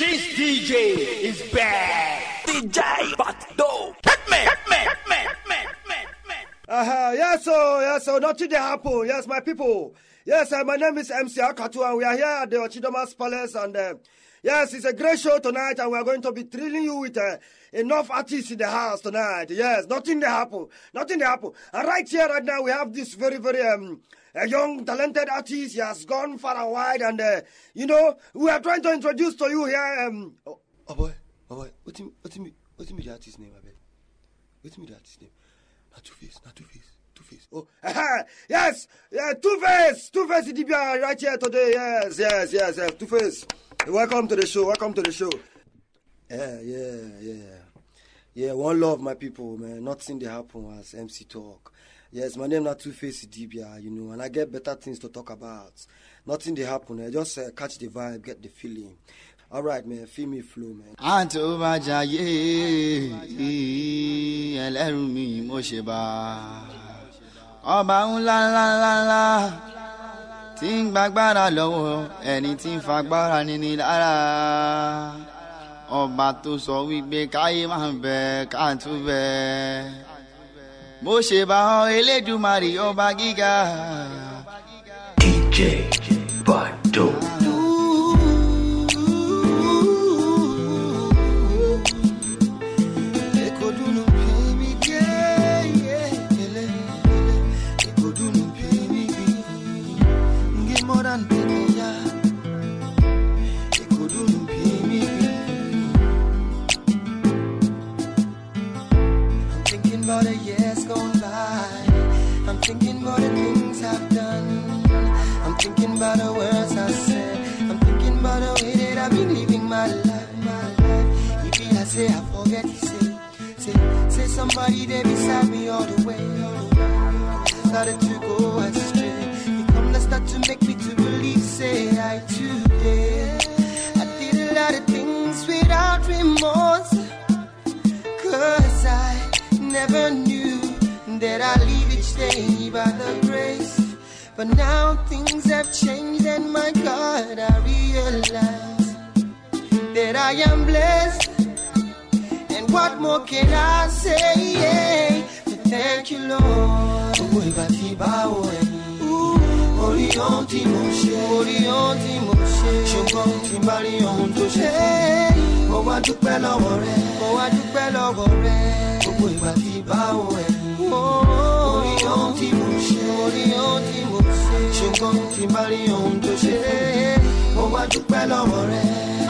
This DJ is bad. DJ Bado. Hit me. Yes, so nothing they happen. Yes, my people. Yes, my name is MC Akatu, and we are here at the Ochidomas Palace, and yes, it's a great show tonight, and we are going to be thrilling you with enough artists in the house tonight. Yes, nothing they happen. And right here, right now, we have this very, very a young, talented artist. He has gone far and wide, and we are trying to introduce to you here. Oh boy, what's me the artist name? What's me the artist name? Not Two-Face. Oh, yes, Two-Face Idibia right here today. Yes, Two-Face. Welcome to the show. Yeah. One love, my people, man. Nothing they happen as MC talk. Yes, my name is Two-Face Idibia, and I get better things to talk about. Nothing they happen. I just catch the vibe, get the feeling. All right, man. Feel me flow, man. Anto Bajaye, Elerumi Mosheba. Ọba ńlá tí ń gbàgbára lọ́wọ́ ẹni tí ń fagbára níní lára. Ọba tó sọ wípé káyé máa ń bẹ ká tún bẹ. Mo ṣe bá ọ Elédùmarè ọba gíga. DJ Bado. I'm thinking about the years gone by. I'm thinking about the things I've done. I'm thinking about the words I said. I'm thinking about the way that I've been living my life. If I say I forget to say somebody there beside me all the way. Started to go astray. Start to make me to believe, say I today. I did a lot of things without remorse, 'cause I never knew that I live each day by the grace. But now things have changed, and my God, I realize that I am blessed. And what more can I say? But thank you, Lord. Orion tí mo ṣe, ṣùgbọ́n tí n bá rí ohun tó ṣe fún mi, mo wá dúpẹ́ lọ́wọ́ rẹ, gbogbo ìgbà tí bá wọ ẹ̀yìn. Orion tí mo ṣe, ṣùgbọ́n tí n bá rí ohun tó ṣe fún mi, mo wá dúpẹ́ lọ́wọ́ rẹ.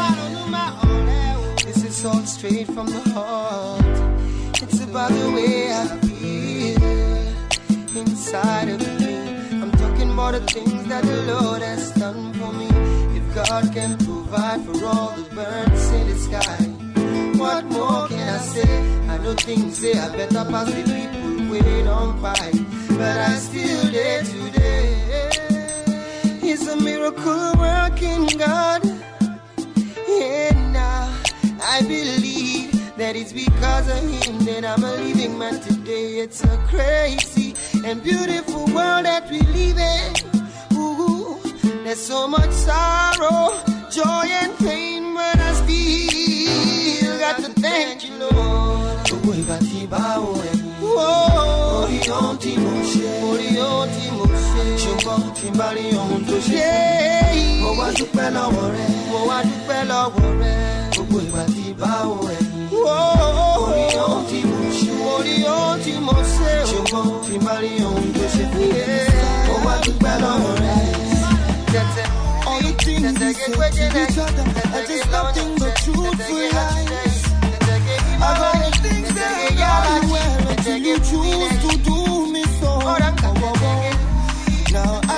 This is all straight from the heart. It's about the way I feel inside of me. All the things that the Lord has done for me. If God can provide for all the birds in the sky, what more can I say? I know things say I better pass the people wait on by, but I still there today. He's a miracle working God, and now I believe that it's because of Him that I'm a living man today. It's a crazy and beautiful world that we live in. Ooh, there's so much sorrow, joy and pain, but I still got to thank you, Lord. Orion tí mo ṣe, ṣùgbọ́n tí n bá rí ohun tó ṣe, mo wá dúpẹ́ lọ́wọ́ rẹ, gbogbo ìgbà tí bá wọ ẹ̀yìn. Orion tí mo ṣe, ṣùgbọ́n tí n bá rí ohun tó ṣe, mo wá dúpẹ́ lọ́wọ́ rẹ. All the things we say to each other are just nothing but truthful lies. I've got the things that are well until you choose to do me so. Now I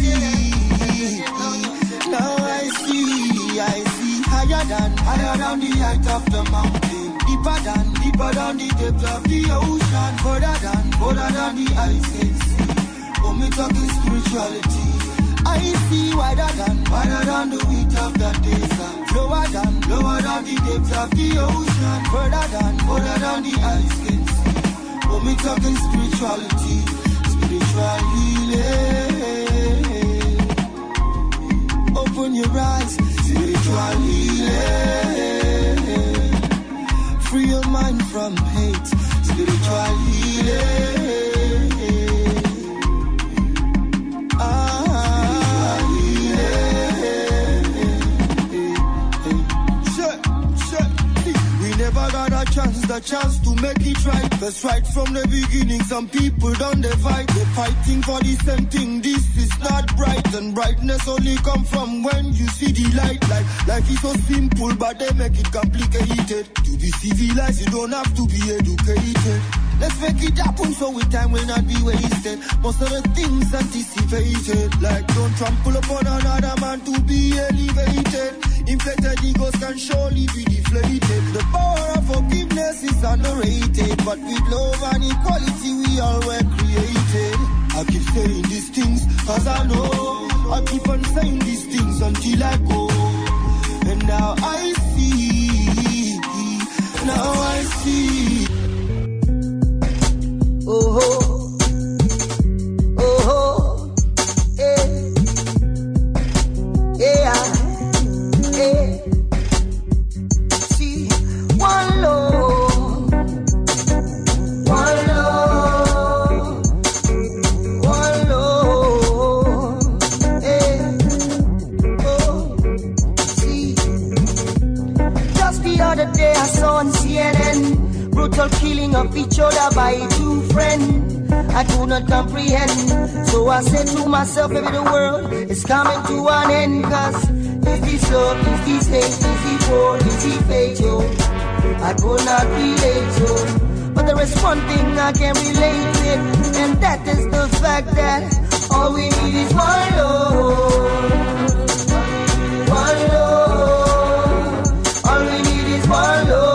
see higher than the height of the mountain, deeper than the depth of the ocean, further than the eyes can see. When we talking spirituality, I see wider than the width of the desert, lower than the depth of the ocean, further than the eyes can see. When we talking spirituality, spiritual healing, open your eyes, spiritual healing. chance to make it right. That's right from the beginning. Some people don't they fight. They're fighting for the same thing. This is not bright, and brightness only come from when you see the light. Life is so simple, but they make it complicated. To be civilized, you don't have to be educated. Let's make it happen so with time will not be wasted. Most of the things anticipated, like don't trample upon another man to be elevated. Inflated egos can surely be deflated. The power of forgiveness is underrated, but with love and equality we all were created. I keep saying these things cause I know. I keep on saying these things until I go. And now I see. Now I see. Oh, oh, oh, yeah, yeah, yeah. See, one love, one love, one love, yeah. Oh, see, just the other day I saw on CNN. Brutal killing of each other by two friends. I do not comprehend. So I said to myself, maybe the world is coming to an end. Cause is this love, is this hate, is it war, is it fate, yo? I could not relate, yo. But there is one thing I can relate with, and that is the fact that all we need is one love. One love. All we need is one love.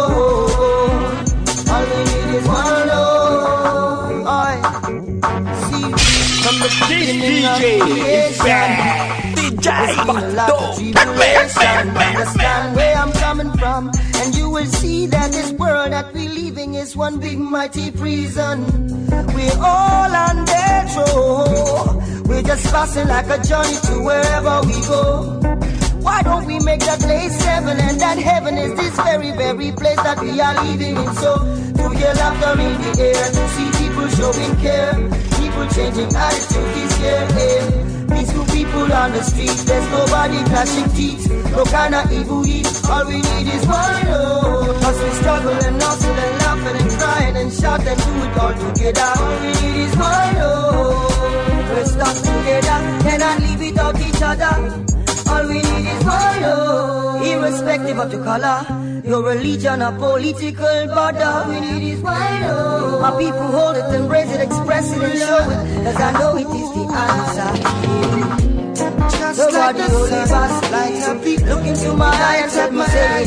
This DJ is bad. DJ Bando. Understand where I'm coming from, and you will see that this world that we're living is one big mighty prison. We're all on death row. We're just passing like a journey to wherever we go. Why don't we make that place heaven, and that heaven is this very, very place that we are living in? So, to hear laughter in the air, to see people showing care, people changing attitude this year, yeah. Peaceful people on the street, there's nobody clashing teeth, no kind of evil heat. All we need is one love. Cause we struggle and hustle and laughing and crying and shout and do it all together. All we need is one love. We're stuck together, cannot live without each other. All we need is one love. Irrespective of the color, your religion or political border, we need is one love. My people hold it, embrace it, express it and show it, cause I know it is the answer. Just nobody like the sun, like a peak. Look into my eyes and my eyes.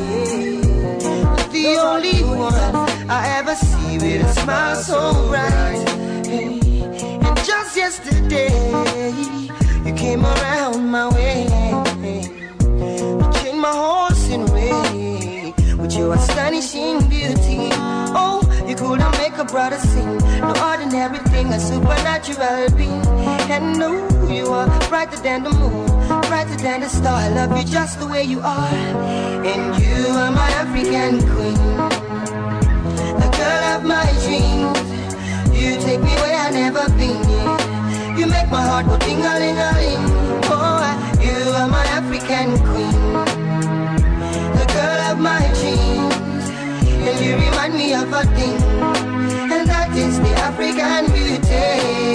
The only one I ever see with a smile so bright. And just yesterday you came around my way. You changed my horse in way with your astonishing beauty. Oh, you couldn't make a brother sing. No ordinary thing, a supernatural being. And no, you are brighter than the moon, brighter than the star. I love you just the way you are. And you are my African queen, the girl of my dreams. You take me where I've never been. You make my heart go ding-a-ling-a-ling. Oh, you are my African queen, the girl of my dreams. And you remind me of a thing, and that is the African beauty.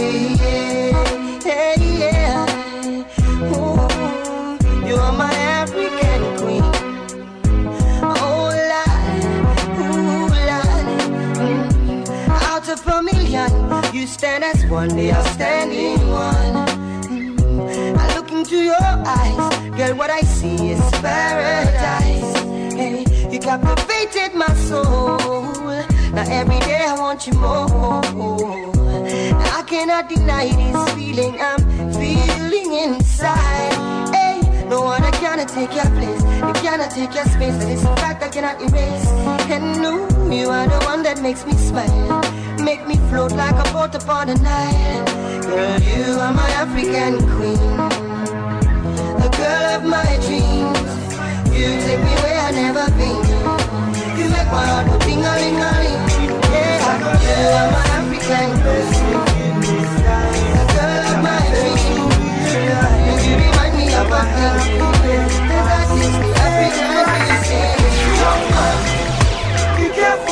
Yeah, yeah. Ooh, you are my African queen. Oh, Lord, ooh, Lord. Out of a million, you stand as one, they are standing one. I look into your eyes, girl, what I see is paradise. Hey, you captivated my soul. Now every day I want you more. Now I cannot deny this feeling I'm feeling inside. Hey, no one cannot take your place, you cannot take your space, and it's a fact I cannot erase. And no, you are the one that makes me smile, make me float like a boat upon the Nile. Girl, you are my African queen, the girl of my dreams. You take me where I've never been. You make my heart go ding-a-ling-a-ling. Yeah, you are my African queen, the girl of my dreams. And you remind me of a thing, and that is the African beauty. Be careful.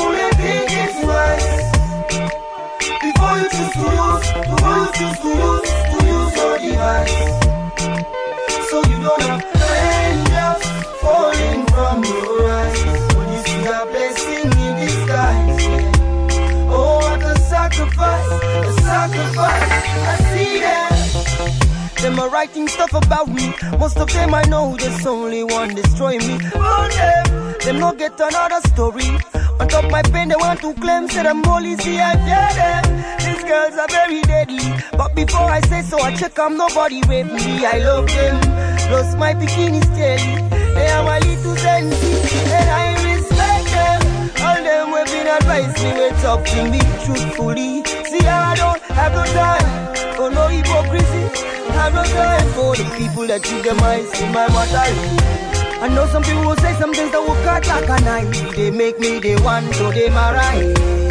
writing stuff about me. Most of them I know, there's only one destroy me. Oh, them no get another story. On top my pen, they want to claim, say I'm only see I fear them. These girls are very deadly, but before I say so, I check I'm nobody rape me. I love them, plus my bikini steady. They are my little sensi, and I respect them. All them have been advised me, we talk to me truthfully. See, I don't have no time for no hypocrisy. I have no time for the people that treat them eyes in my mother. I know some people will say some things that will cut like a knife. They make me the one, so they my right.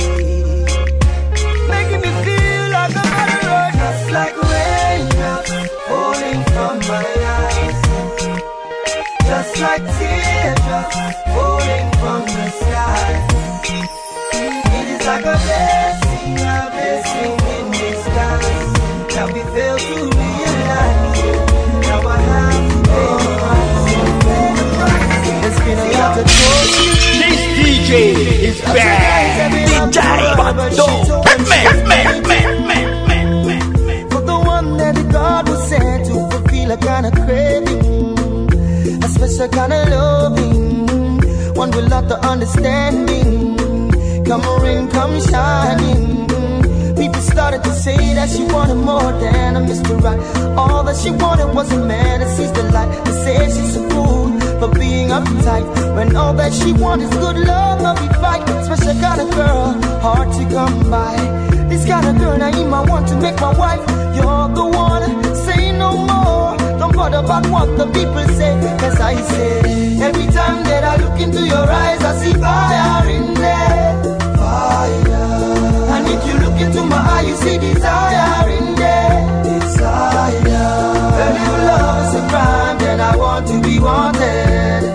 Making me feel like I'm on a road. Just like raindrops falling from my eyes. Just like teardrops falling from the sky. It is like a blessing in disguise that we fail to realize. Now I have to pay the price. This DJ is bad. DJ Bando. For the one that God was sent to fulfill a kind of craving, a special kind of loving, one with lot of understanding. Come rain, come shining. People started to say that she wanted more than a Mr. Right. All that she wanted was a man that sees the light. They say she's a fool for being uptight, when all that she wants is good love, not be fight. Special kind of girl, hard to come by. This kind of girl, I I want to make my wife. You're the one, say no more. Don't bother about what the people say, cause I say, every time that I look into your eyes, I see fire in there. Fire. And if you look into my eye, you see desire in there. Desire. And if love is a crime, then I want to be wanted.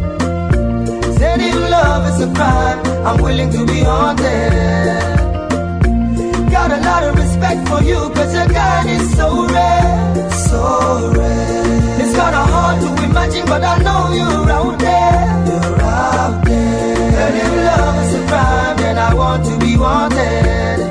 Said if love is a crime, I'm willing to be haunted. Got a lot of respect for you, cause your kind is so rare. So rare. It's kinda hard to imagine, but I know you're out there. You're out there. And if love is a crime, then I want to be wanted.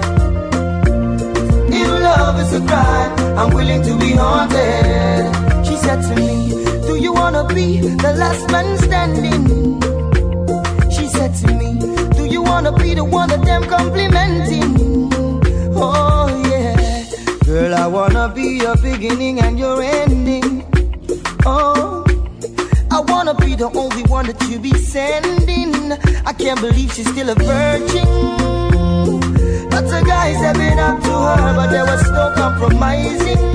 If love is a crime, I'm willing to be haunted. She said to me, do you wanna be the last man standing? She said to me, do you wanna be the one that them complimenting? Oh yeah, girl, I wanna be your beginning and your ending. Oh, I wanna be the only one that you be sending. I can't believe she's still a virgin. Lots of guys have been up to her, but there was no compromising.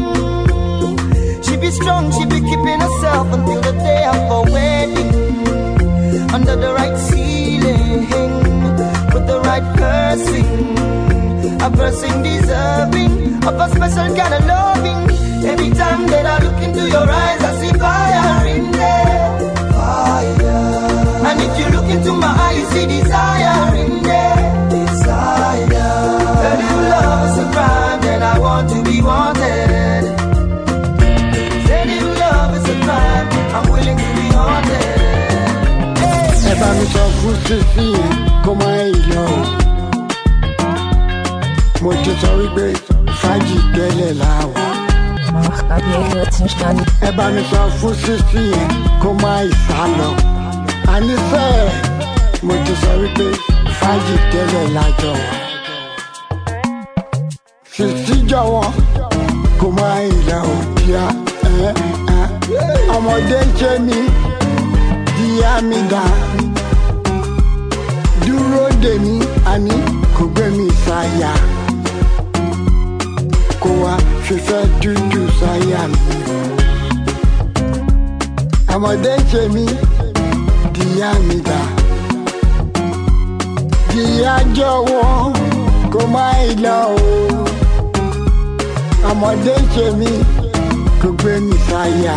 She be strong, she be keeping herself until the day of her wedding. Under the right ceiling, with the right person, a person deserving of a special kind of loving. Every time that I look into your eyes, I see fire in there. Fire. And if you look into my eye, you see desire in there. Desire. And if love is a crime, then I want to be wanted. Said if love is a crime, I'm willing to be haunted. Eba mi sọ fún sísí kó má yọ. Mo ti sọ wípé fàájì tẹ́lẹ̀ láwọ̀. Eba mi sọ fún sísí kó má ìsálọ. Àníṣe mo ti sọ wípé fàájì tẹ́lẹ̀ lájọ. Sísí jọ̀wọ́ kó má ìlà òkìá. Ọmọdé ń ṣe mí. Díà mi dá dúró dè mí, àní kò gbé mi sáyà. Kó wá fífẹ́ dúdú sáyà mi. Ọmọdé ń ṣe mí, díà mi dá. Díà jọ̀wọ́ kó má lọ o. Ọmọdé ń ṣe mí, kò gbé mi sáyà.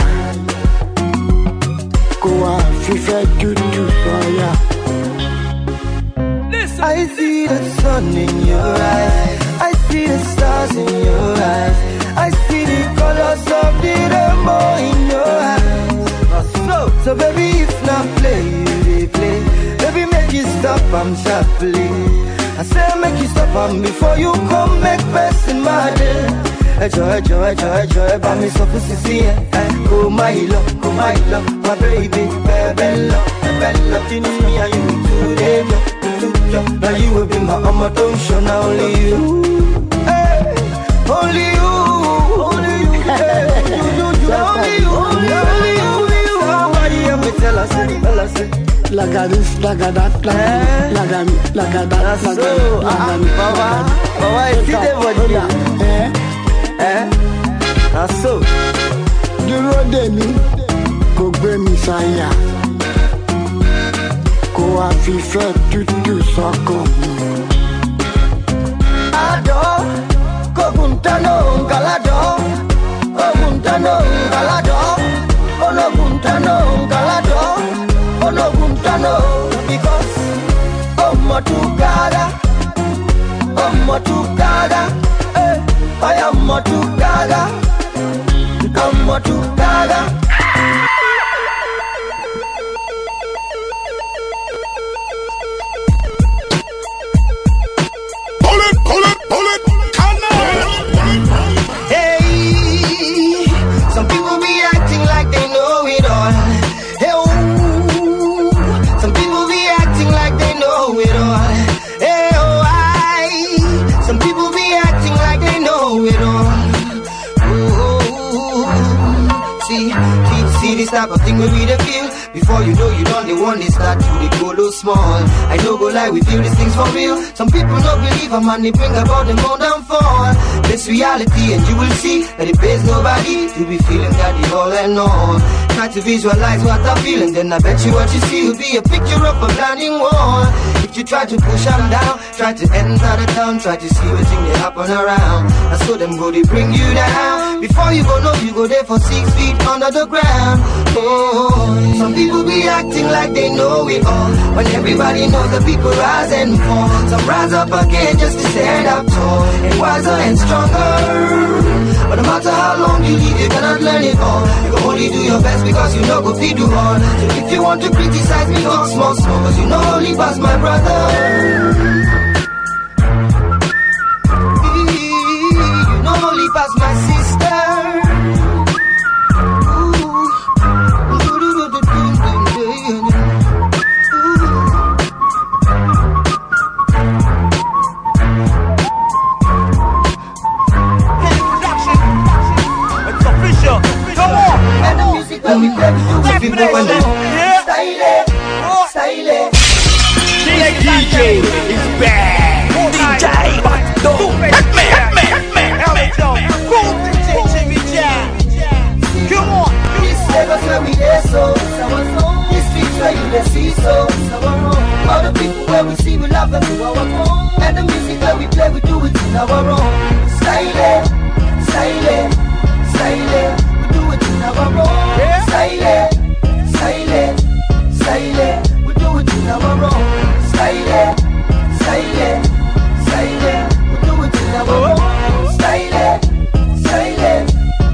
I see the sun in your eyes, I see the stars in your eyes, I see the colors of the rainbow in your eyes. So baby, if not play, they play. Baby, make you stop, I'm sharply. I say make you stop, before you come make best in my day. ẹjọ́ bá mi sọ fún Sisi ẹ kó má yìí lọ, my baby, bẹ́ẹ̀ lọ, kini me and you today, now you will be my ọmọ tó ń ṣọ́nà, only you, only you, only you, only you, somebody help me tell us. Like a this, like a that, like a that, Baba, it's the body. That's so. Dúró dè mí, kò gbé mi sáyà, kò wá fífẹ́ tútù sọ́kàn mi. Adọ́, kò gùntánò ńkàládọ́, kò gùntánò ńkàládọ́, ológùntánò ńkàládọ́, ológùntánò, because ọmọ tukada, I am Motukada, I'm Motukada. Pull it, Hey, some people be acting like they know it all. Hey, oh, some people be acting like they know it all. Hey, oh, some people be acting like they know it all. See this type of thing we really feel. Before you know you don't, they want this start to the go low small. I know go lie, we feel these things for real. Some people don't believe them and they bring about them own downfall. This reality and you will see that it pays nobody to be feeling that the all and all. Try to visualize what I'm feeling, then I bet you what you see will be a picture of a blinding wall. If you try to push them down, try to enter the town, try to see what thing they happen around. I saw them go, they bring you down. Before you go know, you go there for 6 feet under the ground. Oh, some people be acting like they know it all, when everybody knows the people rise and fall. Some rise up again just to stand up tall, and wiser and stronger. But no matter how long you live, you cannot learn it all. You can only do your best because you know go feed do all. So if you want to criticize me, go small, cause you know only pass my brother. You know only pass my sister. DJ is back. DJ Batdo. Come on. This Lagos where we there so. This streets where you there see so. All the people where we see we love and do our own. And the music where we play we do it in our own. Style, style, style. We do it in our own. Style, style, style. We do it in our own. Style, style, style. We do it in our own. Style, style.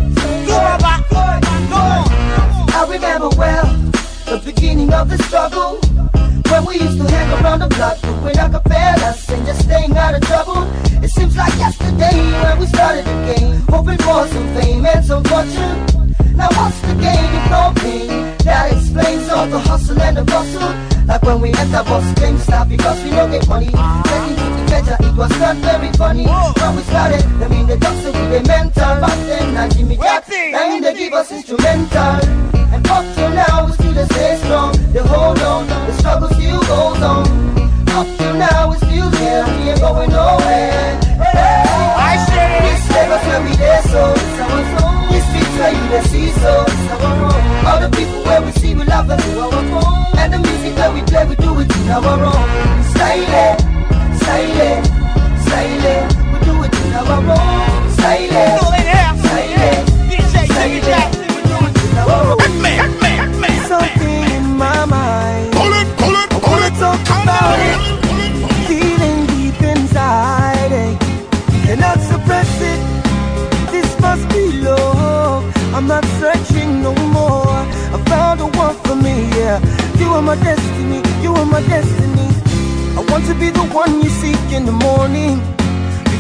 I remember well the beginning of the struggle, when we used to hang around the block doing acapellas and just staying out of trouble. It seems like yesterday when we started the game, hoping for some fame and some fortune. Now what's the gain if no pain? That explains all the hustle and the bustle. Like when we enter boss game stop because we don't get money. Taking to the pleasure, it was not very funny. When we started, I mean the doctor with the mental. Back then, I Jimmy Jack, and they give us instrumental. And up till now, we still stay strong. They hold on, the struggle still goes on. Up till now, we still here, we ain't going nowhere. I say this Lagos where we there so. This streets where you there see so. All the people where we see we love and do our own. And the music that we play we do it in our own. Style, style, style. We do it in our own. Style, style, style. We do it in our own. Something in my mind. Pull it. Talk about it. Feeling deep inside. Cannot suppress it. This must be love. I'm not searching no more. I found the one for me, yeah. You are my destiny, you are my destiny. I want to be the one you seek in the morning.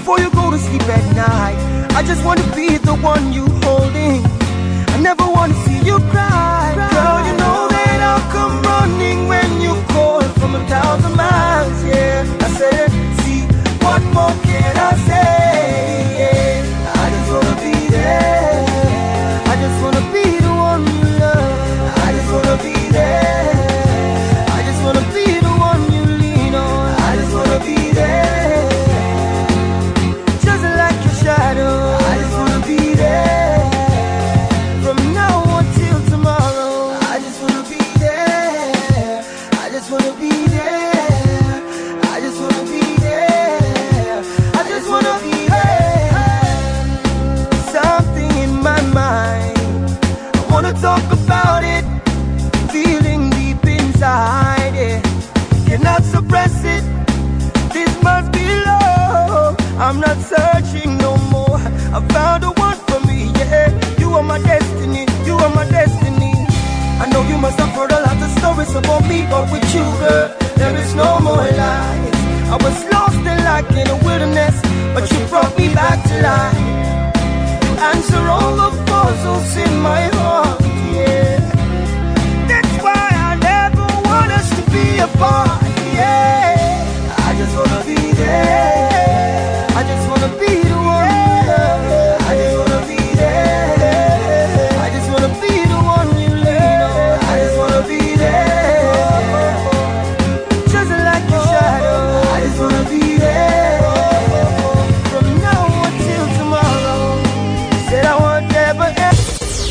before you go to sleep at night. I just wanna be the one you holding. I never wanna see you cry. Girl, you know that I'll come running when you call from 1,000 miles. Yeah, I said, see, what more can I say? I just wanna be there. I just wanna be the one you love. I just wanna be there. I just wanna be the one you lean on. I just wanna be there. Just like your shadow. I just wanna be there. From now until tomorrow. I just wanna be there. I just wanna be there. I just wanna be there. I just wanna be there. Something in my mind, I wanna talk about it. Feeling deep inside it, cannot suppress it. This must be love. I'm not searching no more. I found the one for me, yeah. You are my destiny, you are my destiny. I know you must have heard a lot of stories about me, but with you, girl, there is no more lies. I was lost and like in a wilderness, but you brought me back to life. You answer all the puzzles in my heart, yeah. That's why I never want us to be apart, yeah. I just wanna be there. I just wanna be the one. I just wanna be there. I just wanna be the one you lean on. I just wanna be there. Just like your shadow. I just wanna be there. From now until tomorrow. Said I want never end.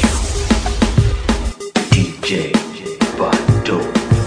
DJ Bado.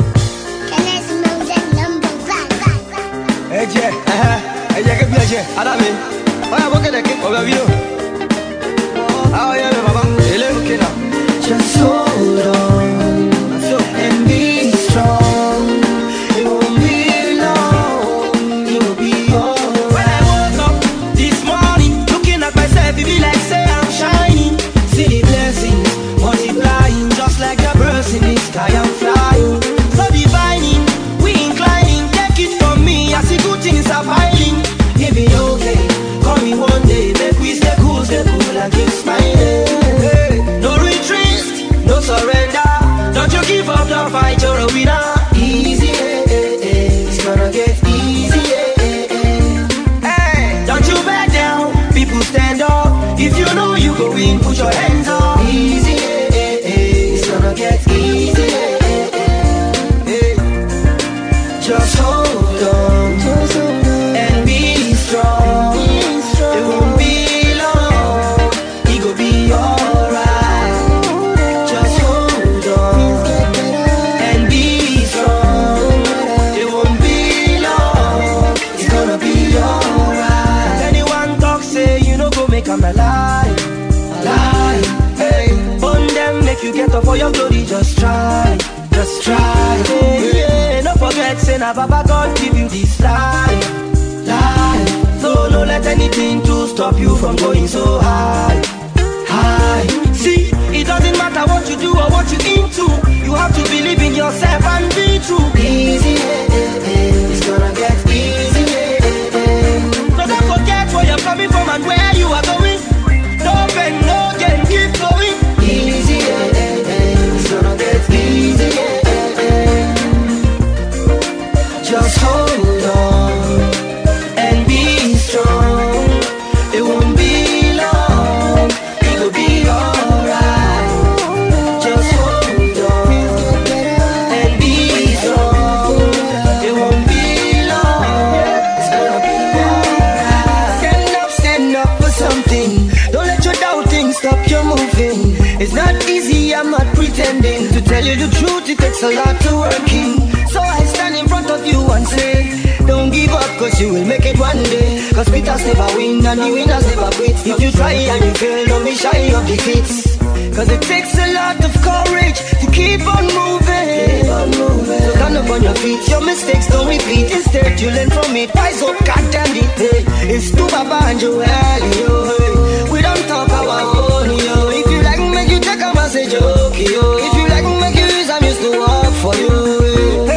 Eje ke bi eje adami oya bo kede ke oya bi o ah oya me baba ele okay now just hold on and be strong. It won't be long, it will be alright. When I woke up this morning, looking at myself, it be like say I'm shining. See the blessings multiplying, just like the birds in the sky. I'm flying, so divining, we inclining. Take it from me, I see good things are piling. It be okay, call me one day, make we stay cool and keep smiling. Hey, no retreat, no surrender. Don't you give up, don't fight, you're a winner. Easy, it's gonna get easy. Hey, don't you back down, people stand up. If you know you go win, put your hands up. Easy, it's gonna get easy. Hey, just hold on and be strong. It won't be long, it go be alright. Just hold on and be strong. It won't be long, it's gonna be alright. Anyone talk say you no go make 'em alive. Hey, burn them, make you get up for your glory. Just try. Yeah, no forget, say na Baba God give you this life. So no let anything to stop you from going so high. See, it doesn't matter what you do or what you into. You have to believe in yourself and be true. Easy, it's gonna get easy. So don't forget where you're coming from and where you are going. No pain, no gain, keep going. Easy, it's gonna get easy. Just hold on and be strong. It won't be long, it will be alright. Just hold on and be strong. It won't be long, it's gonna be alright. Stand up for something. Don't let your doubting stop you moving. It's not easy, I'm not pretending. To tell you the truth, it takes a lot to work in. So I stand in front of you and say, don't give up, cause you will make it one day. Cause beaters never win and the winners never quit. If you try and you fail, don't be shy of defeats. Cause it takes a lot of courage to keep on moving. So stand up on your feet, your mistakes don't repeat. Instead you learn from it, rise up, God damn it. Hey, it's to Baba and Joel, yo. Hey, we don't talk our own, yo. If you like, make you take a message, okay, yo. If you like, make you use, I'm used to work for you.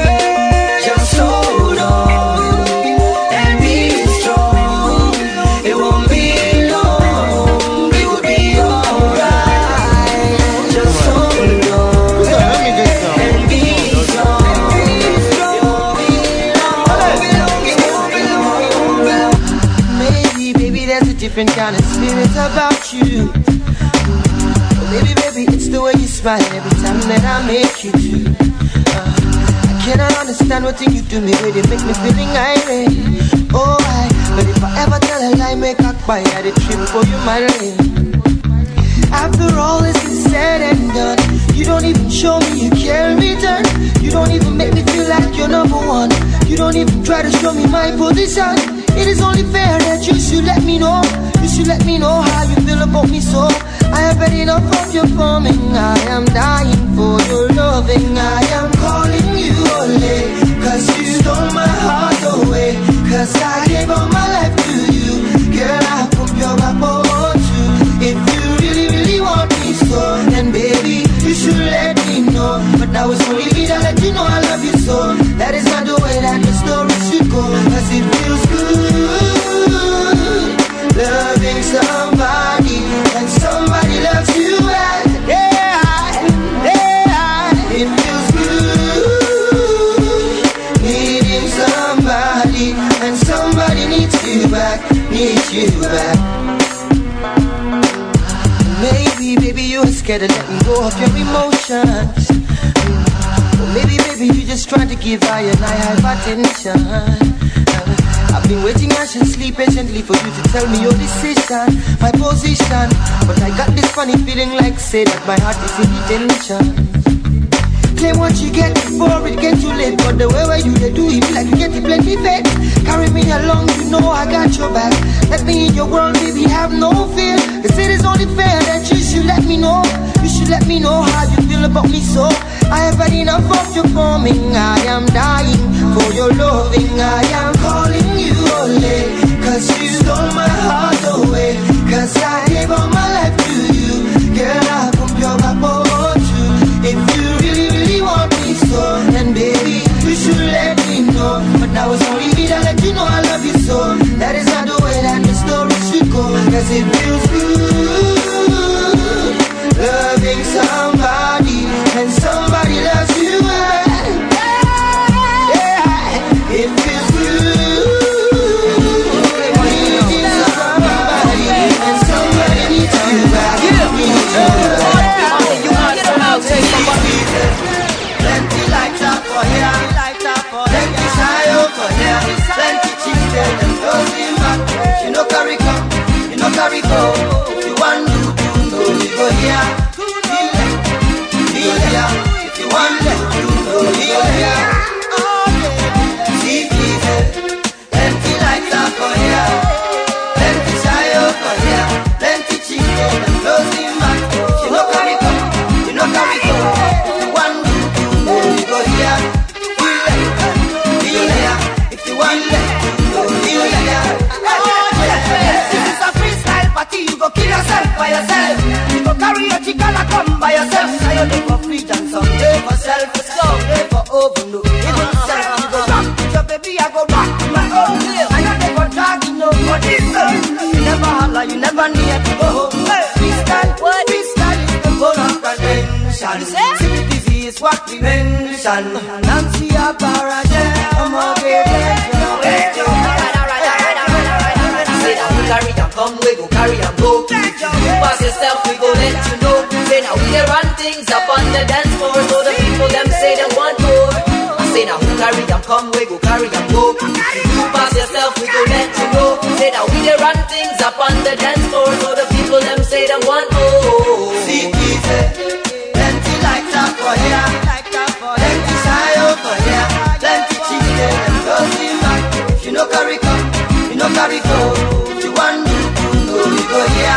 Hey, just hold on and be strong. It different kind of spirit about you. Oh, baby, it's the way you smile every time that I make you do. I cannot understand what thing you do me, where they make me feeling irate. Oh, but if I ever tell a lie, make a buy at a trip for you, my lane. After all this is said and done, you don't even show me you care in return. You don't even make me feel like you're number one. You don't even try to show me my position. It is only fair that you should let me know. You should let me know how you feel about me, so I have had enough of your forming. I am dying for your loving. I am calling you only cause you stole my heart away. Cause I gave all my life to you. Girl, I hope you're my boy too. If you really want me so, then baby, you should let me know. But now it's only me that let you know I love you so. That is not the way that the story should go. Cause it feels good loving somebody, and somebody loves you back. It feels good needing somebody, and somebody needs you back, needs you back. Maybe, baby, you're scared to let me go of your emotions. Or maybe, you're just trying to give I and I have attention. I've been waiting, I should sleep patiently for you to tell me your decision, my position. But I got this funny feeling like say that my heart is in detention. Claim what you get before it gets too late. But the way where you they do it like you get it plenty fed. Carry me along, you know I got your back. Let me in your world, baby, have no fear. Cause it is only fair that you should let me know. You should let me know how you feel about me, so I have had enough of your forming. I am dying for your loving. I am calling you only cause you stole my heart away. Cause I gave all my life to you. Girl, I hope you're my boy too. If you really want me so, then baby, you should let me know. But now it's only me that let you know I love you so. That is not the way that the story should go. Cause it feels good loving somebody, and somebody loves you. It feels good needing somebody, and somebody needs you back. Plenty lights up for here, plenty shy over here, plenty chicks there and those in back. You know carry come, you know carry go. If you want to do, we go here. Feel here. If you want to do, feel here. See easy, plenty lights up for here, plenty shy over here, plenty chicks there and those in back. You know carry come, you know carry go. You go kill yourself by yourself. You go carry your chicken and come by yourself. So you live for freedom, someday for self, someday for overload. Even self, you go rock with your baby, I go rock with my own will. I know they go drag you nobody's son. You never holler, you never need to go home. Freestyle is the bone of convention. Sympathy is what we mention. Nancy Aparaje, I'm a baby. Carry them, come we go carry them, go. If you pass yourself, we go let you know. Say now we dey run things up on the dance floor, so the people them say they want more. I say now who carry them, come we go carry them, go. If you pass yourself, we go let you know. Say now we dey run things up on the dance floor, so the people them say they want more. See easy, plenty lights up for here, plenty shy over here, plenty chicks there and girls in back. If you no carry come, you no carry go. One, we go here.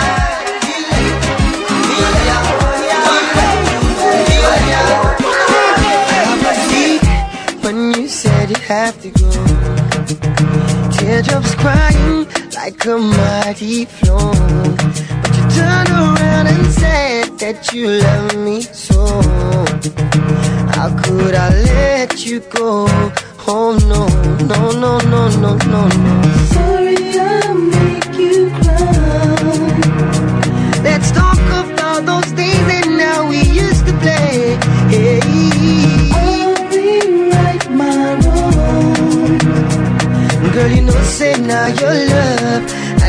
When you said you have to go, teardrops crying like a mighty flow. But you turned around and said that you love me so. How could I let you go? Oh no, no, no, no, no, no, no. Sorry, I make you cry. Let's talk about those days that now we used to play. Hey, I'll rewrite my wrong. Girl, you know, say now your love, and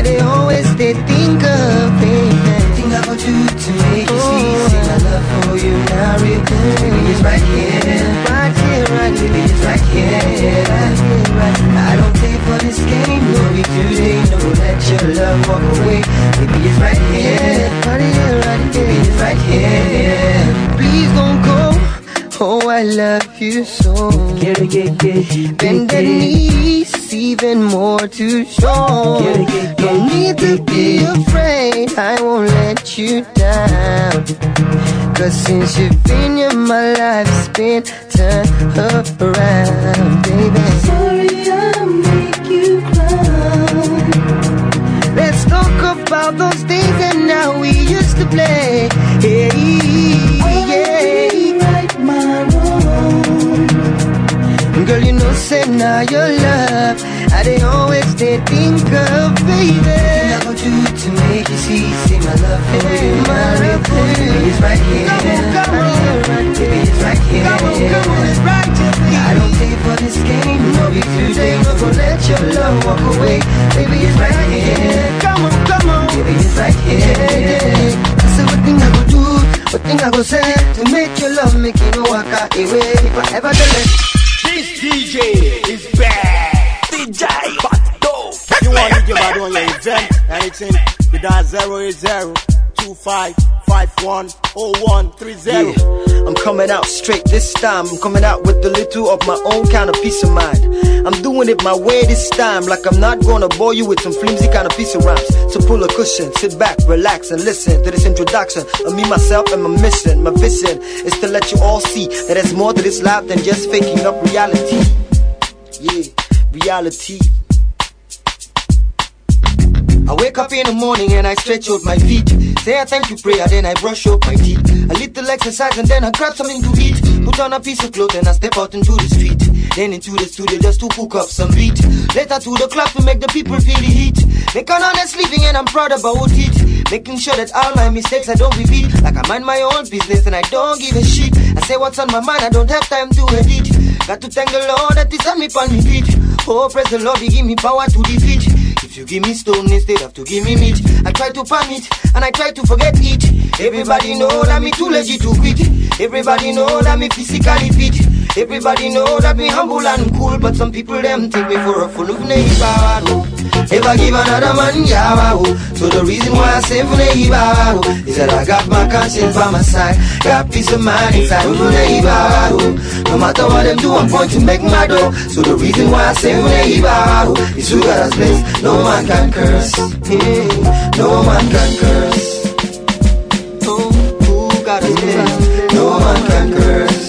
they always they think of, baby. Think about you to make you see my love for you now real. Baby, it's right here, right here, right here. Baby, it's right here, right here, right here. I don't play for this game, no be today, no let your love walk away. Baby, it's right here, right here, right here. Baby, it's right here. Please don't go. Oh, I love you so. Bend the knees, even more to show. No need to be afraid, I won't let you down. Cause since you've been in my life, it's been turned around, baby. Sorry I make you cry. Let's talk about those days and now we used to play. Hey, yeah. Right my wrong. Girl, you know, say now your love, I they always they think of, baby. Think about you to make you see my love for you, my love for you. Baby, it's right here, come on, baby, it's right here. Come on, it's right here. I don't pay for this game, no be today, no go let your love walk away. Baby, it's right here, come on, baby, it's right here. So what thing I go do, what thing I go say to make your love make you know walk away. If I ever tell it, This DJ is bad. DJ Bado. You want to give out on your event, anything, you dial 080-2551-0130. yeah, I'm coming out straight this time. I'm coming out with a little of my own kind of peace of mind. I'm doing it my way this time, like I'm not gonna bore you with some flimsy kind of piece of rhymes. So pull a cushion, sit back, relax and listen to this introduction of me, myself and my mission. My vision is to let you all see that there's more to this life than just faking up reality. Yeah, reality. I wake up in the morning and I stretch out my feet. Say I thank you prayer, then I brush up my teeth. A little exercise and then I grab something to eat. Put on a piece of clothes and I step out into the street. Then into the studio just to cook up some beat. Later to the club to make the people feel the heat. Make an honest living and I'm proud about it. Making sure that all my mistakes I don't repeat. Like I mind my own business and I don't give a shit. I say what's on my mind, I don't have time to edit. Got to thank the Lord that He's on me on me feet. Oh, praise the Lord, He give me power to defeat. If you give me stone instead of to give me meat, I try to pan it and I try to forget it. Everybody know that me too lazy to quit. Everybody know that me physically fit. Everybody know that me humble and cool. But some people them take me for a fool of neighbor. Never give another man yawa. So the reason why I say for neighbor is that I got my conscience by my side. Got peace of mind inside of neighbor. No matter what them do, I'm going to make my dough. So the reason why I say for neighbor is who God has blessed. No man can curse. No man can curse. Oh, who God has blessed. No man can curse.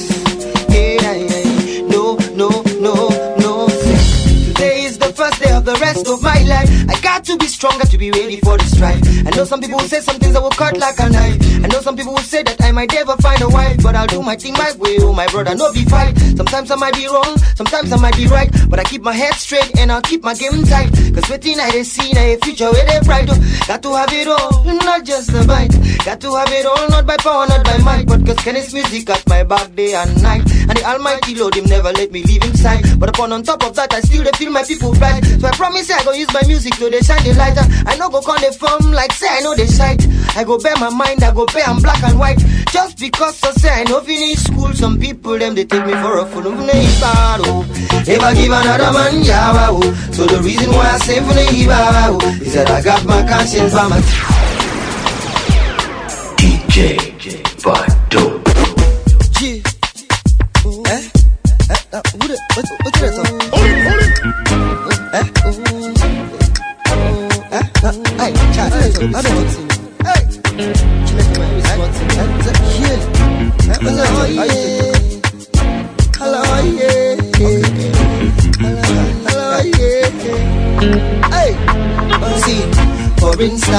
Today is the first day of the rest of my life. I got to be stronger to be ready for the strife. I know some people will say some things that will cut like a knife. I know some people will say that I might never find a wife, but I'll do my thing my way, oh my brother, no be fight. Sometimes I might be wrong, sometimes I might be right, but I keep my head straight and I'll keep my game tight. Cause waiting I see now a future where they bright. Got to have it all, not just a bite. Got to have it all, not by power, not by might, but cause Kenny's music at my back day and night. And the Almighty Lord, Him never let me leave inside. But upon on top of that, I still they feel my people bright. So I promise I go use my music to they shine the lighter. I know go con the form like say I know they sight. I go bear my mind, I go bear I'm black and white. Just because I say I know finish school, some people them they take me for a fool of neighbor. Never give another man yawa. So the reason why I say for neighbor is that I got my conscience by my DJ Bado. What's that song? Hey, chat, I don't want to sing. Hey, she let me response. Hello, yeah. Hello, yeah. Hello, yeah. Hey, see, for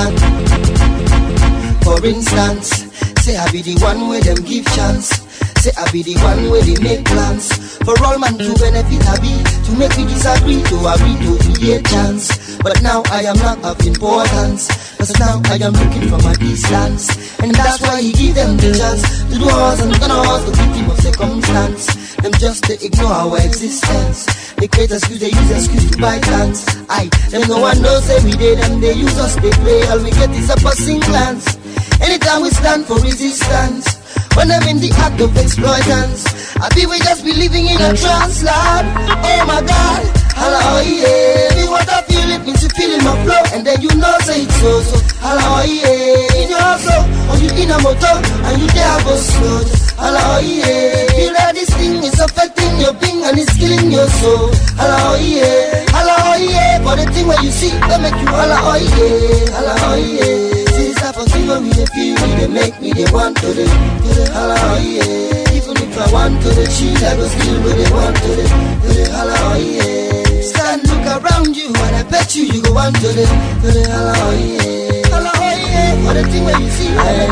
instance, say I be the one where them give chance. Say I be the one where they make plans. For all man to benefit I be, to make me disagree, to agree to create chance. But now I am not of importance, cause now I am looking from a distance. And that's why he give them the chance to do us and gonna us the victim of circumstance. Them just to ignore our existence. They create excuse, they use excuse to buy chance. Them no one knows every day, them they use us, they play. All we get is a passing glance. Anytime we stand for resistance, when I'm in the act of exploitance, I be we just be living in a trance, Lord. Oh my God, hello, yeah. Me what I feel, it means you feeling my flow, and then you know say it's so. Hello, yeah. In your soul, or you in a motor, and you there go slow. Hello, yeah. Feel that this thing is affecting your being and it's killing your soul. Hello, yeah. Hello, yeah. But the thing where you see, they make you hello, yeah. Hello, yeah. For thing when we feel me, they make me they want to the hello, yeah. Even if I want to the cheese, I go still where they want to the hello, yeah. Stand, look around you, and I bet you go want to the hello, yeah. Hello, yeah. For the thing when you see,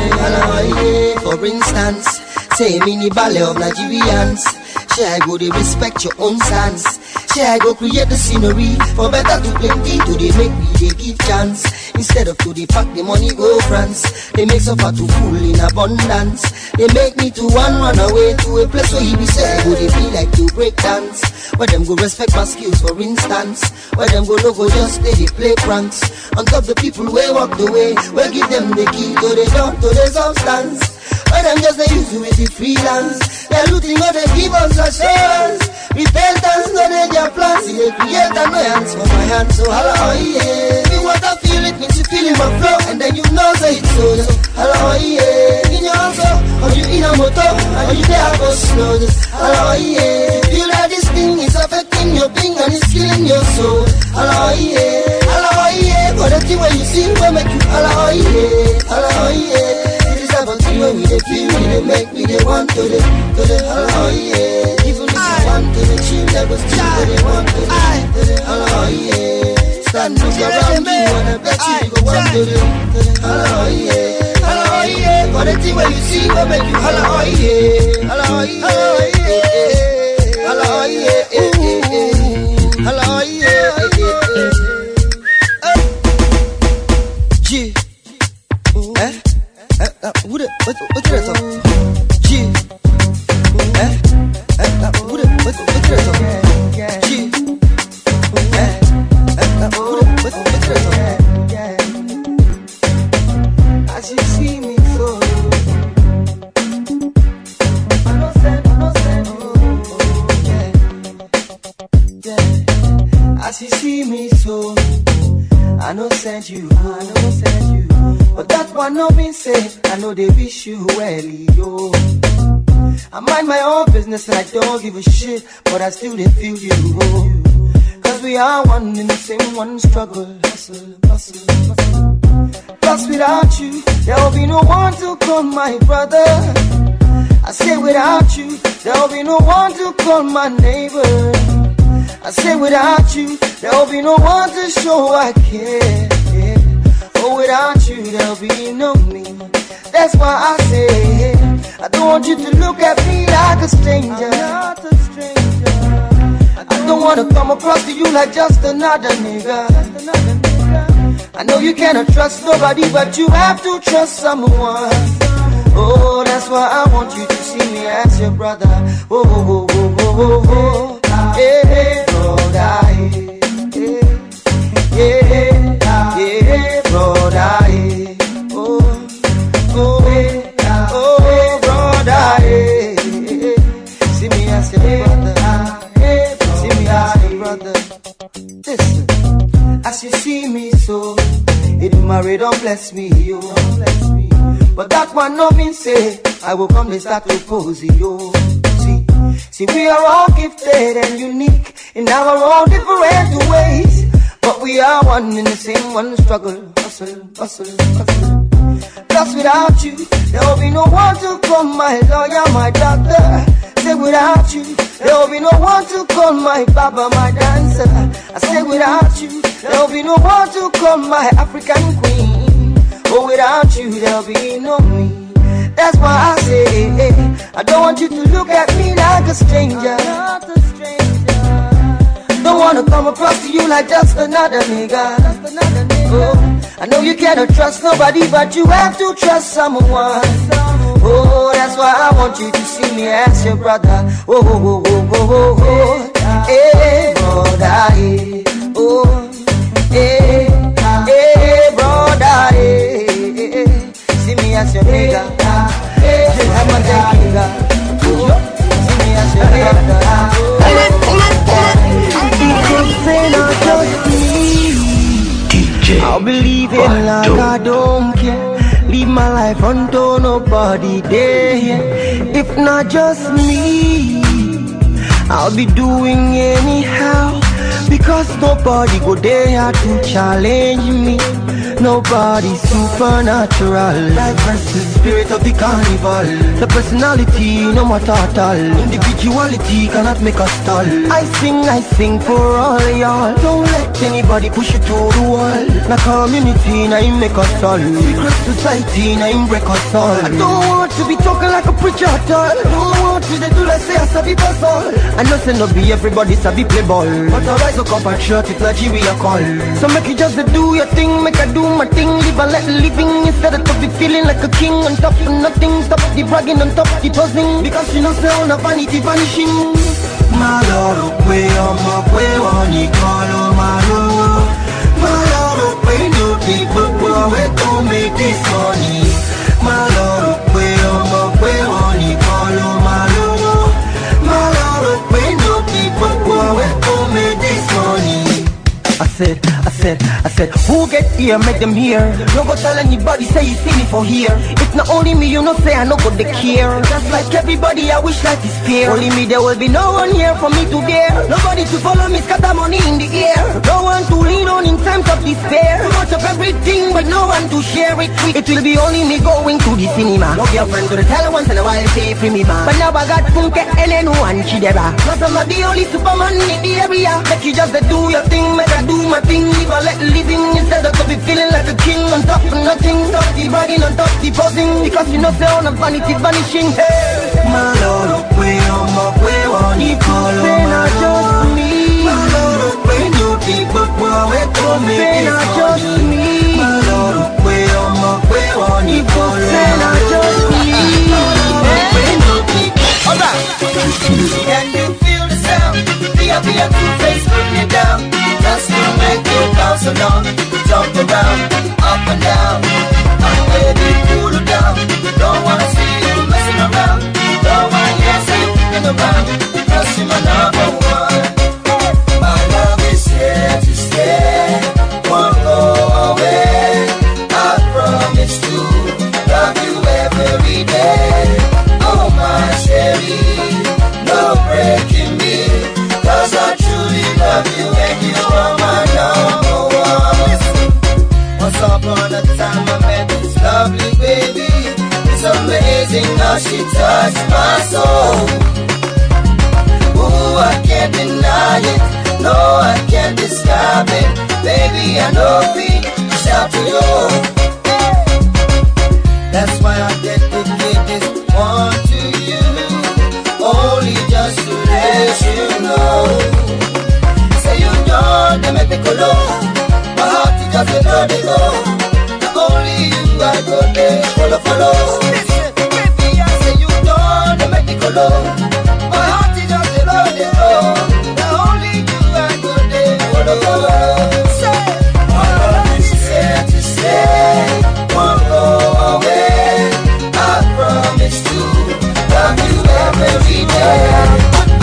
hello, yeah. For instance, say mini ballet of Nigerians. Share I go, they respect your own stance. Share I go create the scenery for better to plenty. Do they make me they give chance? Instead of to they pack the money go France. They make suffer to full in abundance. They make me to one run away to a place where he be say go they feel like to break dance. Where them go respect my skills for instance. Where them go no go just stay they play pranks. On top the people where walk the way, where give them the key to they don't to the substance. Where them just they use to with the freelance. They're looting what they give us assurance. Repentance, no they their plans. See they create annoyance for my hands. So hello, yeah. Me what I feel, it means you feeling my flow. And then you know say it's so. Hello, yeah. In your soul, or you in a motor, or you there go slow. Hello, yeah. Feel that this thing is affecting your being and it's killing your soul. Hello, yeah. Hello, yeah. But the thing when you see will make you hello, yeah. Hello, yeah. But when we they feel me, they make me, they want to the hello, yeah. Even if you want to the chill, they go still where they want to the hello, yeah. Stand look around you, and I bet you go want to the hello, yeah. Hello, yeah. But the thing when you see will make you hello, yeah. Hello, yeah. Hello, yeah. Hello, yeah. G. What did I talk? G. What did I talk? G. What did I talk? As you see me so, I know as you see me so, I know send you. But that one no mean say, I know they wish you well, yo. I mind my own business and I don't give a shit, but I still they feel you, oh. Cause we are one in the same one struggle. Hustle. Plus without you, there will be no one to call my brother. I say without you, there will be no one to call my neighbor. I say without you, there will be no one to show I care. Oh, without you, there'll be no me. That's why I say, I don't want you to look at me like a stranger. I'm not a stranger. I don't want to come across to you like just another nigga. I know you cannot trust nobody, but you have to trust someone. Oh, that's why I want you to see me as your brother. Oh, yeah, brother. Yeah, brother, oh, brother, see me as your brother, see me as your brother. Listen, as you see me so, it marry don't bless me, yo. But that one no mean say, I will come and start to pose, yo. See, we are all gifted and unique in our own different ways. But we are one in the same one struggle. Hustle. Plus without you, there will be no one to call my lawyer, my doctor. Say without you, there will be no one to call my baba, my dancer. I say without you, there will be no one to call my African queen. Oh, without you, there will be no me. That's why I say, I don't want you to look at me like a stranger. Don't want wanna come across to you like just another nigga. Oh, I know you cannot trust nobody, but you have to trust someone. Oh, that's why I want you to see me as your brother. Oh, oh, oh, oh, oh, oh, oh. Hey, brother, hey. Oh, hey, hey, brother, hey. See me as your nigga. Hey, I'm a nigga. See me as your brother. Because they not just me. DJ I'll believe it like I don't care. Leave my life unto nobody there. If not just me, I'll be doing anyhow. Because nobody go there to challenge me. Nobody supernatural. Life versus spirit of the carnival. The personality, no matter at all. Individuality cannot make us stall. I sing for all y'all. Don't let anybody push you to the wall. Na community, na him make us all. Secret society, na him break us all. I don't want to be talking like a preacher at all. I don't want to do like say I sabi pass all. I know say no be everybody sabi play ball. But I rise up and shirt with Nigeria call. So make you just do your thing, make I do my thing, live and let living instead of be feeling like a king on top of nothing. Stop the bragging on top of the buzzing, because you know say on a vanity vanishing. My lord, we on my way on the call, my lord, we no people we to make this money. My lord, we on my way on the call, my lord, we no people we to make this money. I said, who get here, make them hear. No go tell anybody, say you see me for here. It's not only me, you know, say I no go the care. Just like everybody, I wish life is fair. Only me, there will be no one here for me to dare. Nobody to follow me, scatter money in the air. No one to lean on in times of despair. Too much of everything, but no one to share it with. It will be only me going to the cinema. No girlfriend to the tell once in a while, say free me man. But now I got Funke, Elenu and Chidera. Cause I'm not the only Superman in the area. Make you just do your thing, make I do my thing. Live a let living instead of to be feeling like a king on top of nothing. Stop the bragging on top the posing, because you know say on a vanity vanishing. Hey, my lord, we on my way on the call. Say not just me. My lord, we new people we to make it. Say not just me. My lord, we on my way on the call. Say not just me. We new people. Alright. Can you feel the sound? Be a two-face putting it down. Just to make you bounce along, jump around, up and down. I'm ready to cool you down. Don't wanna see you messing around. Don't wanna hear you kicking around. Cause you're my number one. My love is here to stay. Won't go away. I promise to love you every day. Oh my cherry, no breaking me. Cause I truly love you and you are my number one. Once upon a time I met this lovely baby. It's amazing how she touched my soul. Ooh, I can't deny it. No, I can't describe it. Baby, I know we shout to you. That's why I dedicate this one to you. Only just to let you know. Say you done, they make me go low. My heart is just a dirty go. Not only you I go there, follow. Baby, I say you done, they make me go low. My heart is just a dirty go. Not only you I go there, follow. Say, my love is here to stay. Won't go away. I promise to love you every day.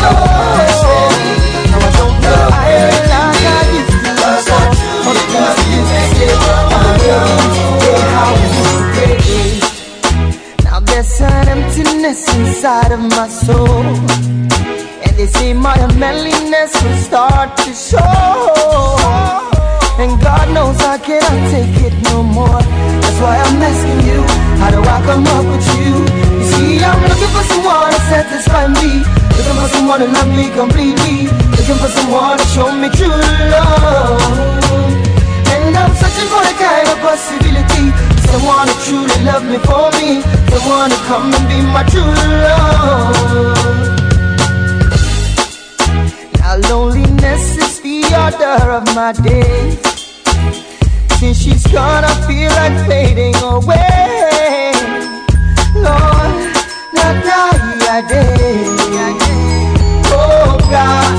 Now there's an emptiness inside of my soul, and they say my manliness will start to show. And God knows I cannot take it no more. That's why I'm asking you, how do I come up with you? You see, I'm looking for someone to satisfy me, looking for someone to love me completely, looking for someone to show me true love. And I'm searching for the kind of possibility, someone to truly love me for me, someone to come and be my true love. Now loneliness is the order of my days. Since she's gone, I feel like fading away. Lord, not die a day. Oh God,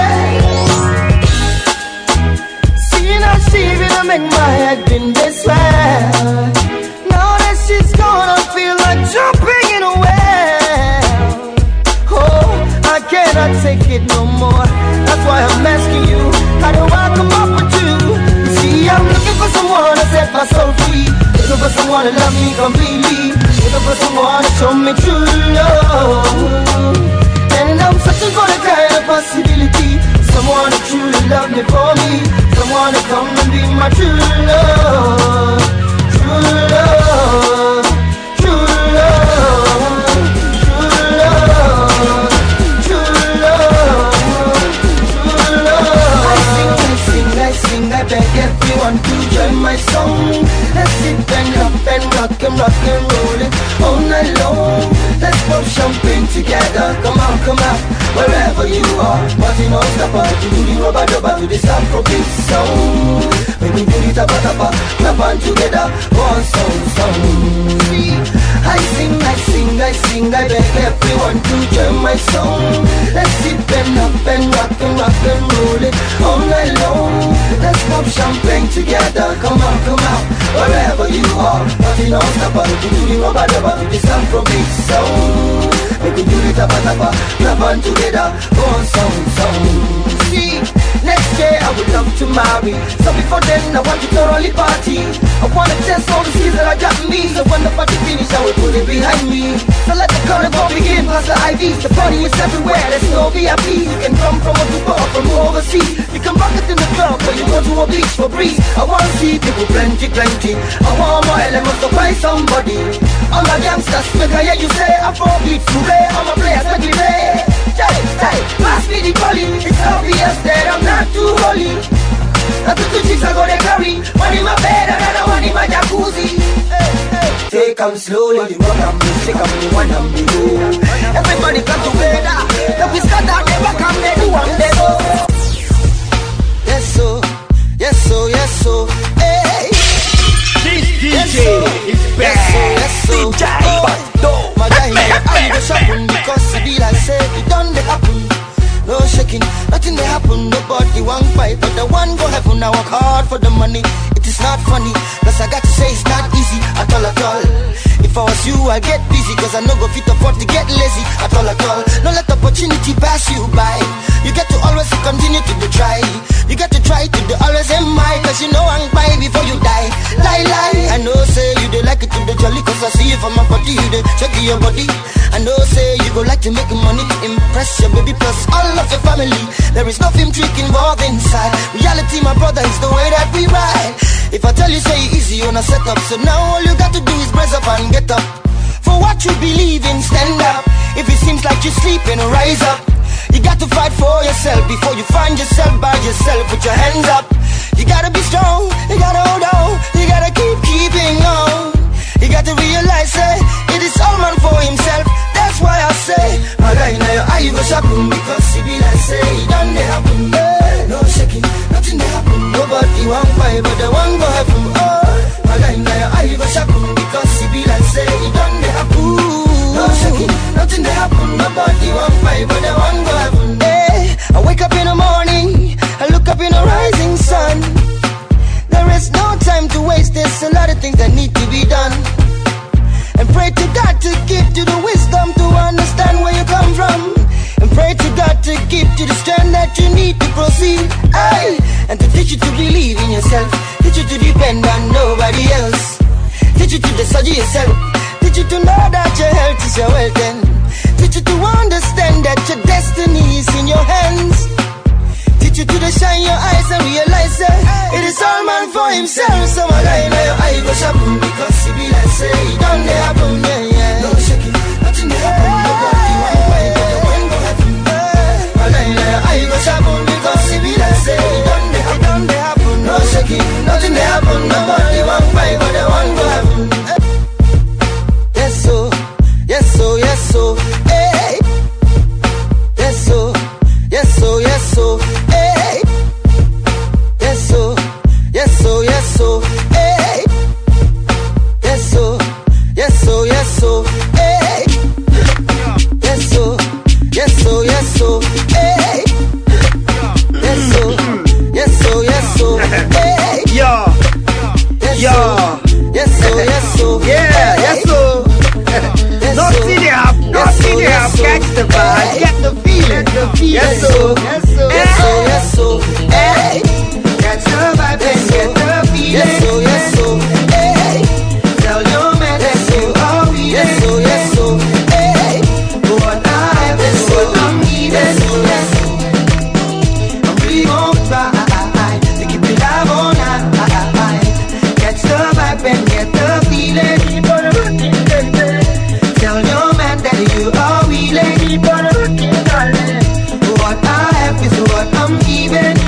seeing how she will make my head been this way. Now that she's gone, I feel like jumping in a well. Oh, I cannot take it no more. That's why I'm asking you, how do I come up with you? You see, I'm looking for someone to set my soul free. Looking for someone to love me completely. Looking for someone to show me true love. And I'm searching for the kind of possibility. Someone to truly love me for me. Someone to come and be my true love. True love. True love. True love. True love. True love. I sing, I beg everyone to join my song. Let's sit and rock and roll it all night long. Let's pop champagne together. Come on, wherever you are. Party non-stopper, to do the rubber to this Afrobeat song. When we do the tapa, clap on together, one song. I sing, I beg everyone to join my song. Let's sit and rock and roll it all night long. Let's pop champagne together. Come on, wherever you are. Party non-stopper, to do the rubber to this Afrobeat song. When we do the tapa, clap on together, one song. See, next year I would love to marry. So before then I want to thoroughly party. I want to test all the skills that I got in me. So when the party finish I will put it behind me. So let the carnival begin past the IVs. The party is everywhere, there's no VIP. You can come from Otubo or from overseas. You can rock it in the club or you go to a beach for breeze. I want to see people plenty. I want more elements to find somebody. All my gangsters make I hear you say Afrobeat Fourray. All my players make me play. Hey, pass me the calling. It's obvious that I'm not too holy. The two chicks I go to carry. One in my bed and another one in my jacuzzi. Take them slowly, the one and me, take them the one and me go. Everybody come together. Then we start out, never come, they do one, they go. Yes so, hey. This DJ is back. DJ Bando. My guy, I go shopping because it be like say it done they happen. No shaking, nothing they happen. Nobody one fight, but the one go heaven. I work hard for the money. It is not funny, cause I got to say it's not easy at all. If I was you, I'd get busy, cause I no go fit afford to get lazy at all. No let opportunity pass you by. You get to always continue to try. You got to try to do always in mind, cause you know I'm by before you die. Lie, I know say you dey like it to the jolly, cause I see you from my body, you dey check your body. I know say you go like to make money to impress your baby plus all of your family. There is no film trick involved inside. Reality, my brother, is the way that we ride. If I tell you say easy on a setup, so now all you got to do is brace up and get up. For what you believe in, stand up. If it seems like you're sleeping, rise up. You got to fight for yourself before you find yourself by yourself. Put your hands up. You gotta be strong, you gotta hold on, you gotta keeping on. You got to realize it is all man for himself. That's why I say, my guy, now your eye go shopping, because it be like say it done they happen. No shaking, nothing they happen. Nobody want fight, but the one go heaven. My guy, now your eye go shopping, because it be like say it done they happen. No shaking, nothing they happen. Nobody want fight, but the one go heaven. I wake up in the morning, I look up in the rising sun. There is no time to waste, there's a lot of things that need to be done. And pray to God to give you the wisdom to understand where you come from. And pray to God to give you the strength that you need to proceed. Aye. And to teach you to believe in yourself, teach you to depend on nobody else, teach you to decide yourself, teach you to know that your health is your wealth, and teach you to understand that your destiny is in your hands. Teach you to shine your eyes and realize it is all man for himself. So my guy, now your eye go shopping, because it be like say it done they happen, yeah. No shaking, nothing they happen. Nobody want fight, but the one go happen. My guy, now your eye go shopping, because it be like say it done they happen. No shaking, nothing they happen. Nobody want fight, but the one go happen. Yes so, hey. Yes so, hey. so, yes so, hey. Yes so, yes so, yes so, hey. Yes so, yes so, yes so, hey. Yes so, yes so, yes so, hey. Yeah. Yes Yeah. so, yes so, yes so, Yeah, yes so. Nothing they have, nothing they have. Catch the vibe, get the feeling. Yes so, yes so, yes so, hey. catch the vibe and get the feeling. Yes so, yes so, hey. Tell your man that you are we. Yes so, yes so, hey. What I have is what I'm needing. Yes so, I'm really gonna try to keep it alive all night. Catch the vibe and get the feeling. Tell your man that you are willing. What I have is what I'm giving.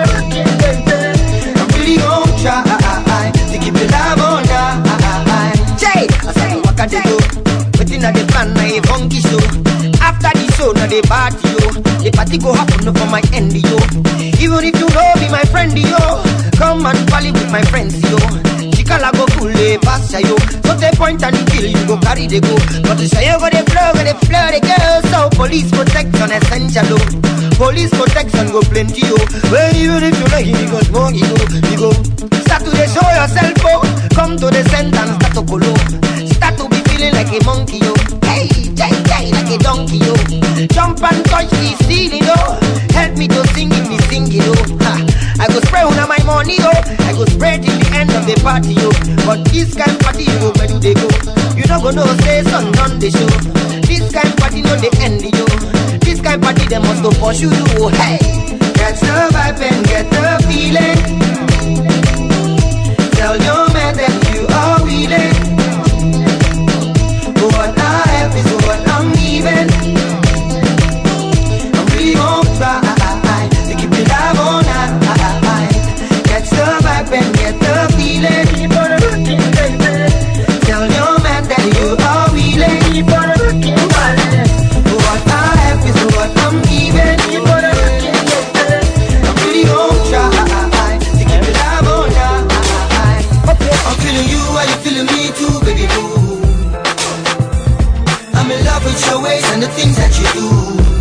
I'm really gonna try to keep it alive all night. Jay, I said, what can they do? Waiting at the plan, I funky show. After the show, now they party, yo. The party go happen for my end, yo. Even if you know be my friend, yo. Come and party with my friends, yo. Chikala go cool, pass yo. So they point and kill, you go carry the go. But to say you go the flow, the girl. So police protection essential, yo. Police protection go plenty, yo. Well, even if you like it, you go smoke, you go. Start to show yourself, oh. Come to the center and start to follow. Start to be feeling like a monkey, yo. Hey, jay, like a donkey, yo. Jump and touch the ceiling, yo. Help me to sing if me singing, yo. Ha. I go spray on my money, yo. I go spread till the end of the party, yo. But this kind of party, you go, where do they go? You not gonna say something on the show. This kind of party, no the end, yo. This kind of party, they must go pursue you, hey. Catch the vibe and get the feeling. Tell your man that you are willing. What I have is what I'm giving. I'm really gonna try to keep it alive all night. Catch the vibe and get the feeling. Tell your man that you are willing. What I have is what I'm giving. I'm really gonna try to keep it alive all night. I'm feeling you, are you feeling me too, baby boo? I'm in love with your ways and the things that you do.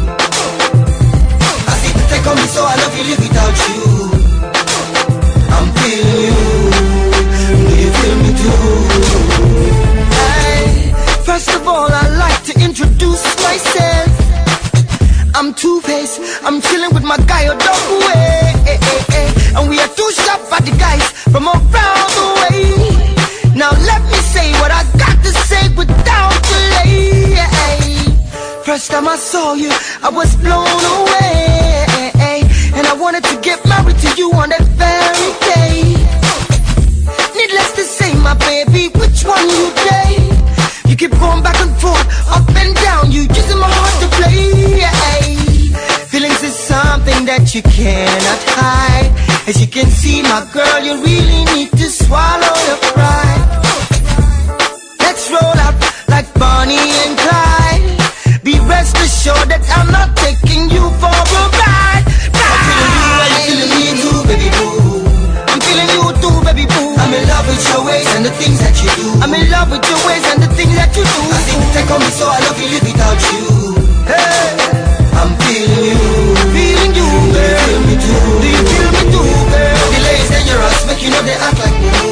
I see the take on me, so I love you, live without you. I'm feeling you, do you feel me too? Hey, first of all, I'd like to introduce myself. I'm Two-Face, I'm chilling with my guy Odogwu, and we are too sharp for the guys from around the way. Now let me say what I got to say without delay. First time I saw you, I was blown away, and I wanted to get married to you on that very day. Needless to say, my baby, which one you play? You keep going back and forth, up and down, you using my heart to play. Feelings is something that you cannot hide. As you can see, my girl, you really need to swallow your pride. Let's roll up like Bonnie and Clyde. Be rest assured that I'm not taking you for a ride. I'm feeling you, are you feeling me too, baby boo? I'm feeling you too, baby boo. I'm in love with your ways and the things that you do. I'm in love with your ways and the things that you do. I think take on me, so I love you, live without you. Hey, I'm feeling you, girl. Do you feel me too? Do you feel me too, girl? Delay is dangerous, make you know they act like me.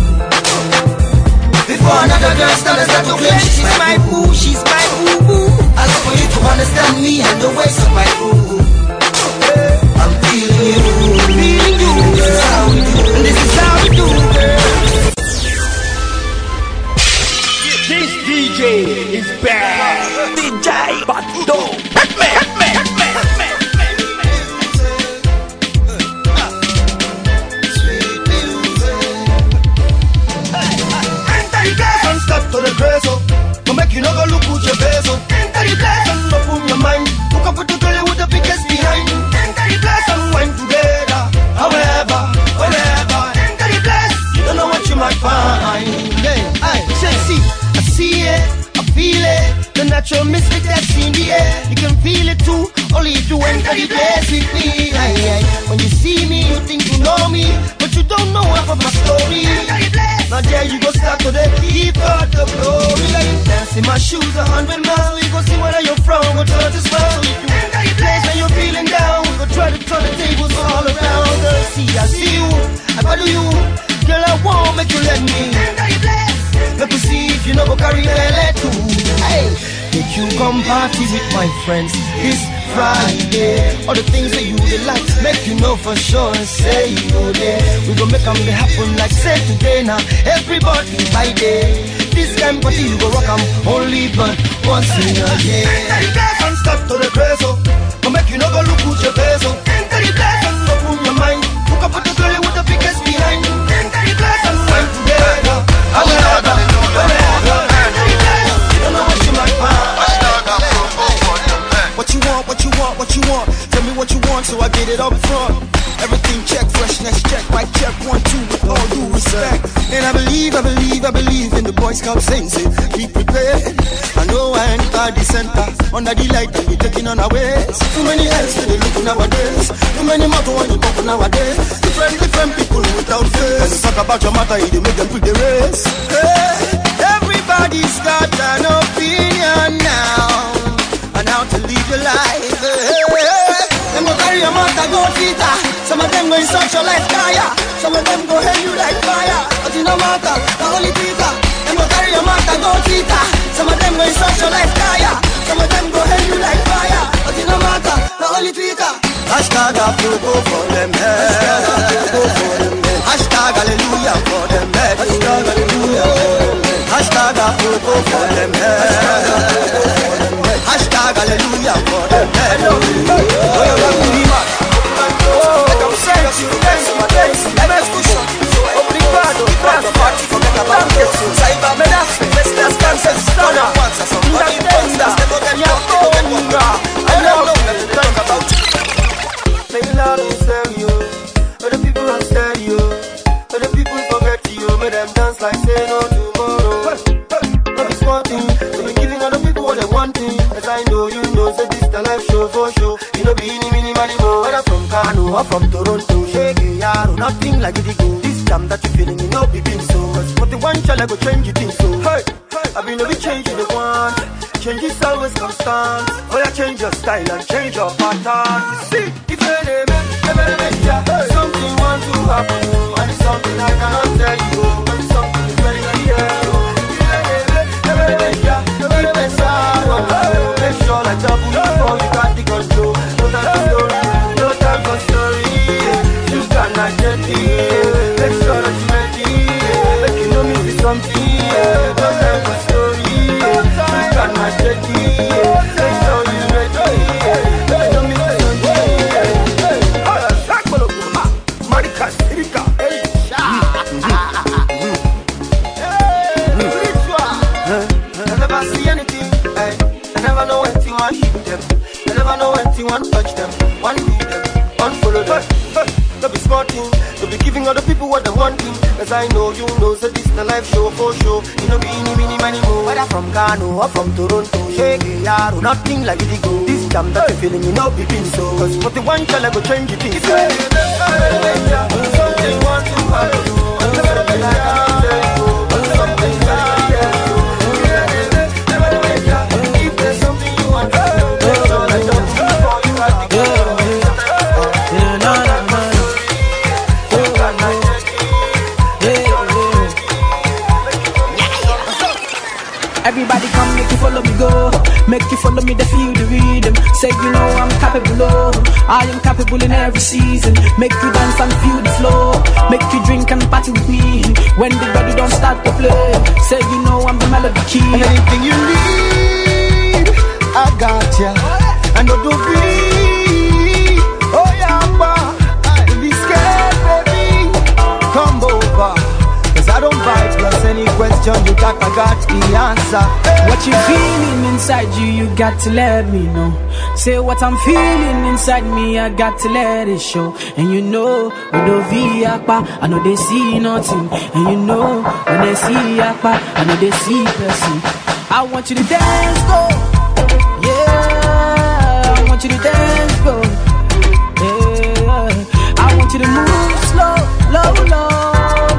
Before another girl start to claim she's my boo, she's my boo boo. I love for you to understand me and the ways of my boo. I'm feeling you, girl. This is how we do, and this is how we do, girl. This DJ is bad. DJ Bando. To the grace up, but make you not go look with your face up. Enter the place and open your mind. Look up with the girl with the biggest behind. Enter the place and wine together. However, whenever. Enter the place, you don't know what you might find. Hey, I see it, I feel it. The natural mystic that's in the air. You can feel it too, only if you enter the place with me. When you see me, you think you know me, but you don't know if of my story. Now there you go start today, give God the glory. Dance in my shoes 100 miles, we go see where you're from, go turn to smile. If you place when you're feeling down, we go try to turn the tables all around. Girl, see, I see you, I follow you. Girl, I won't make you let me. Let me see if you know go carry belly too. Hey, make you come party with my friends this Friday. All the things that you would like, make you know for sure and say you there. We gon' make them happen like say today now. Everybody by day. This time party you go rock 'em only but once in a year. Enter the place and stop to the crazy. Go make you know go look at your face. Enter the place and open your mind. Hook up with the girl with the biggest behind. Enter the place and find together. What you want? Tell me what you want so I get it up front. Everything check, freshness check, mic check, 1, 2 with all due respect. And I believe in the Boy Scout sayings. Keep prepared. I know I enter the center under the light and we taking on our ways. Too many heads to the look nowadays. Too many mouths want to talk nowadays. Different people without face. When you talk about your matter, you make them put the race. Hey, everybody's got an opinion now on how to live your life. Them go carry your mouth go Twitter. Some of them go insult your life fire. Some of them go hell you like fire. But it no matter, the only Twitter. Them go carry your mouth go Twitter. Some of them go insult your life fire. Some of them go hell you like fire. But it no matter, the only Twitter. Hashtag approval for them head. Hashtag hallelujah for them head. Hashtag hallelujah for them head. Hashtag approval for them head. Hashtag hallelujah for them head. Other people are stereo. Other people forget you. Make them dance like say no tomorrow. Not be smarting. So be giving other people what they wanting. As I know you know, say this the life show for show. You know be mini money more. Whether from Kano or from Toronto, shake yaro, nothing like it go. This jam that you feeling, you know be been so. Cause what the one shall I go change you think so. Hey, I been be changing the one. Change is always constant. Oh yeah, change your style and change your pattern. See, if you never make ya, something want to happen, and it's something I cannot tell you. But it's something is very clear. If you never make ya, keep it sound. Make sure like double before you got the control. No time for story, no time for story. You cannot get it. Make sure that you ready. Make you know me see something. No time for story. You cannot get it. Make sure you ready. Make you know me see something. Maricas, Erika, I never see anything. I never know when to hit them. I never know when to touch them. One lead them, one follow them. Don't be smarting, don't be giving other people what they wanting. Cause I know you know, so this the life show for show. You know be mini money more. Whether from Kano or from Toronto, shake yaro, nothing like it go. This jam that you feeling, you know be been so. Cause what the one shall I go change it is. Something want to happen. If there's something you want to do, make sure I don't before you got the go. Everybody come, make you follow me go. Make you follow me, they feel the rhythm. Say you know I'm capable of. I am capable in every season. Make you dance and feel the flow. Make you drink and party with me. When the body don't start to play. Say you know I'm the melody key. And anything you need, I got ya. And don't be, oh yeah, don't be scared, baby. Come over. I don't bite, plus any question you got, I got the answer. What you feeling inside you got to let me know. Say what I'm feeling inside me, I got to let it show. And you know, when they see Akpa, I know they see nothing. And you know, when they see Akpa, I know they see person. I want you to dance, go. Yeah, I want you to dance, go. Yeah, I want you to move slow, low, low.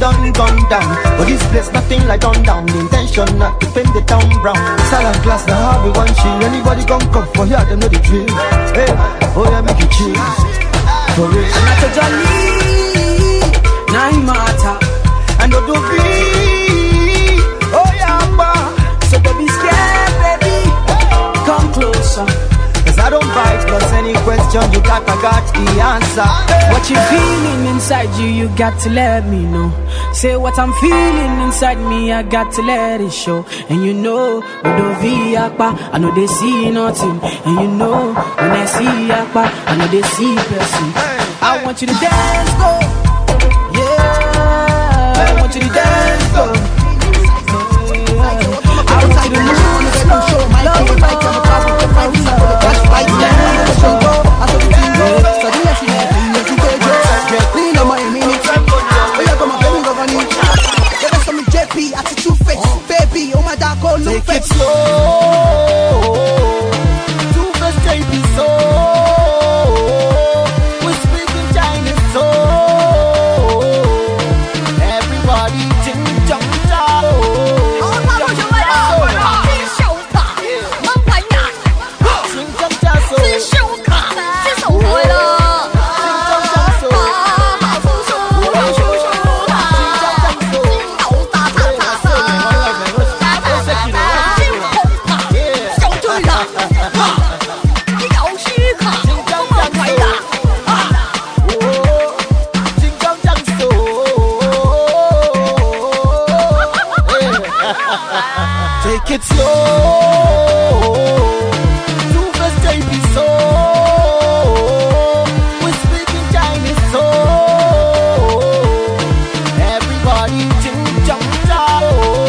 done gone down. But this place nothing like done down. The intention not to paint the town brown. Salad class the hobby one chill. Anybody gon' come for here, them know the drill. Hey, oh yeah, make it chill. For real. And I told Johnny, now he matter. And don't do free. Oh yeah, ma. So don't be scared, baby. Come closer. Cause I don't bite, plus any question you got, I got the answer. What you feeling inside you, you got to let me know. Say what I'm feeling inside me, I got to let it show. And you know, when the Viapa, I know they see nothing. And you know, when I see Yapa, I know they see person. I want you to dance, go. Yeah, I want you to dance, go. I want you to move slow, my love, take it slow. Two-Face JP so. We're speaking Chinese so. Everybody ting jump down. Take it slow. Two-Face JP so. We're speaking Chinese so. Everybody jump down.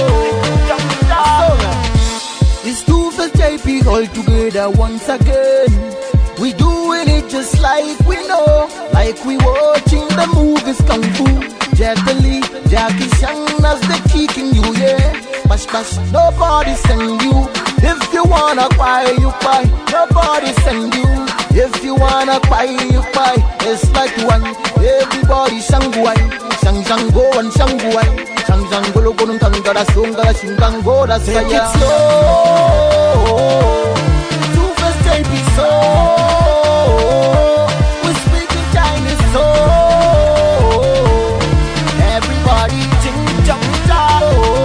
It's Two-Face JP all together once again. We doing it just like we know. Like we watching the movies Kung Fu. Jet Li, Jackie Chan as they kicking you, yeah. Bash bash, nobody send you. If you wanna buy, you buy. Nobody send you. If you wanna buy, you buy. It's like one. Everybody shanguai, shango and shanguai, shango lo gonun tangara sungara shingango da saya. Take it slow. Two-Face JP so. We're speaking Chinese so. Everybody jump down.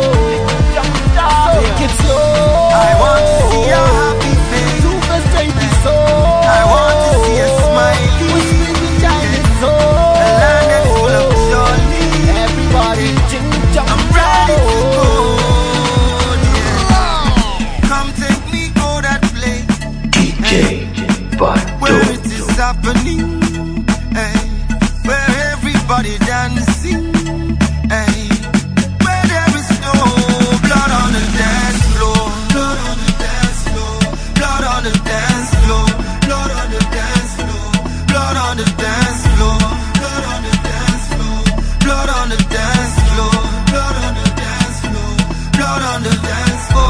Take it slow. I want to see a happy face. Two-Face JP so. I want to see a smiley. We're speaking Chinese so. A land that's full of joy. Everybody jump I'm ready to go. Yeah. Come take me go that place. DJ Where Bado. it is happening. Hey. Where everybody dancing. Hey. Where there is no blood on the dance floor. Blood on the dance floor. Blood on the dance floor. Blood on the dance floor. Blood on the dance floor. Blood on the dance floor. Blood on the dance floor. Blood on the dance floor. Blood on the dance floor.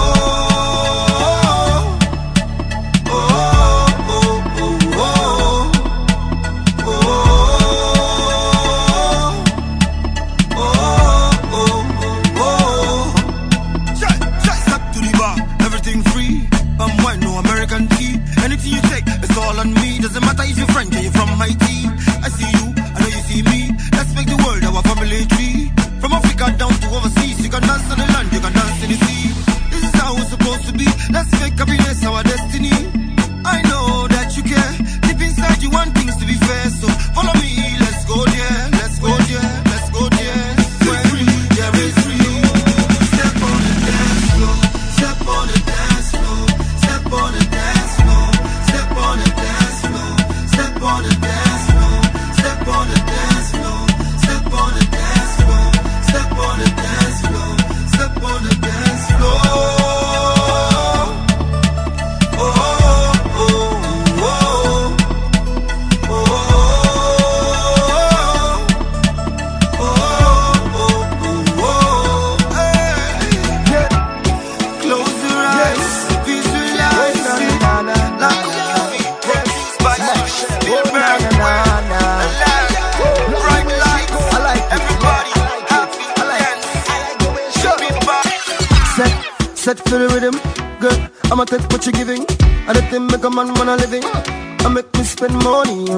Oh, oh, oh, oh, oh, oh, oh, oh, oh. Shut up to the bar, everything free. Wine, no American tea. Anything you take, it's all on me. Doesn't matter if you're French or you're from my team. I see you, I know you see me. Let's make the world our family tree. From Africa down to overseas, you can dance on the land, you can dance in the sea. This is how it's supposed to be. Let's make happiness our destiny. I know that you care. Deep inside you want things to be fair. So follow me, let's go there. Let's go there, let's go there. Where there is free. Step on the dance floor. Step on the dance floor. Step on the dance floor. Step on the dance floor. Step on the dance floor. Step on the dance floor. Step on the dance floor. Step on the dance floor. Step on the dance floor. Oh. set for the rhythm. Girl, I'ma take what you're giving. And the thing make a man wanna living. I make me spend money.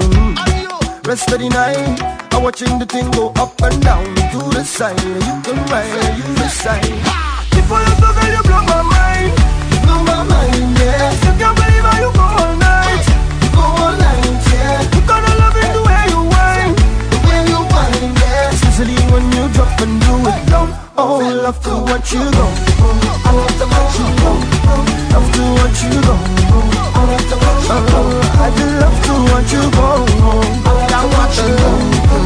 Rest of the night, I'm watching the thing go up and down to the side. You can ride, you decide. Before you go, girl, you blow my mind. Blow my mind, yeah. You can't believe how you go all night. Go all night, yeah. You gotta love it the way you whine. The way you whine, yeah. Especially when you drop and do it down. Oh, love to watch you go. I love to watch you go. Love to watch you go. I love to watch you go. I just love to watch you go. I watch you go.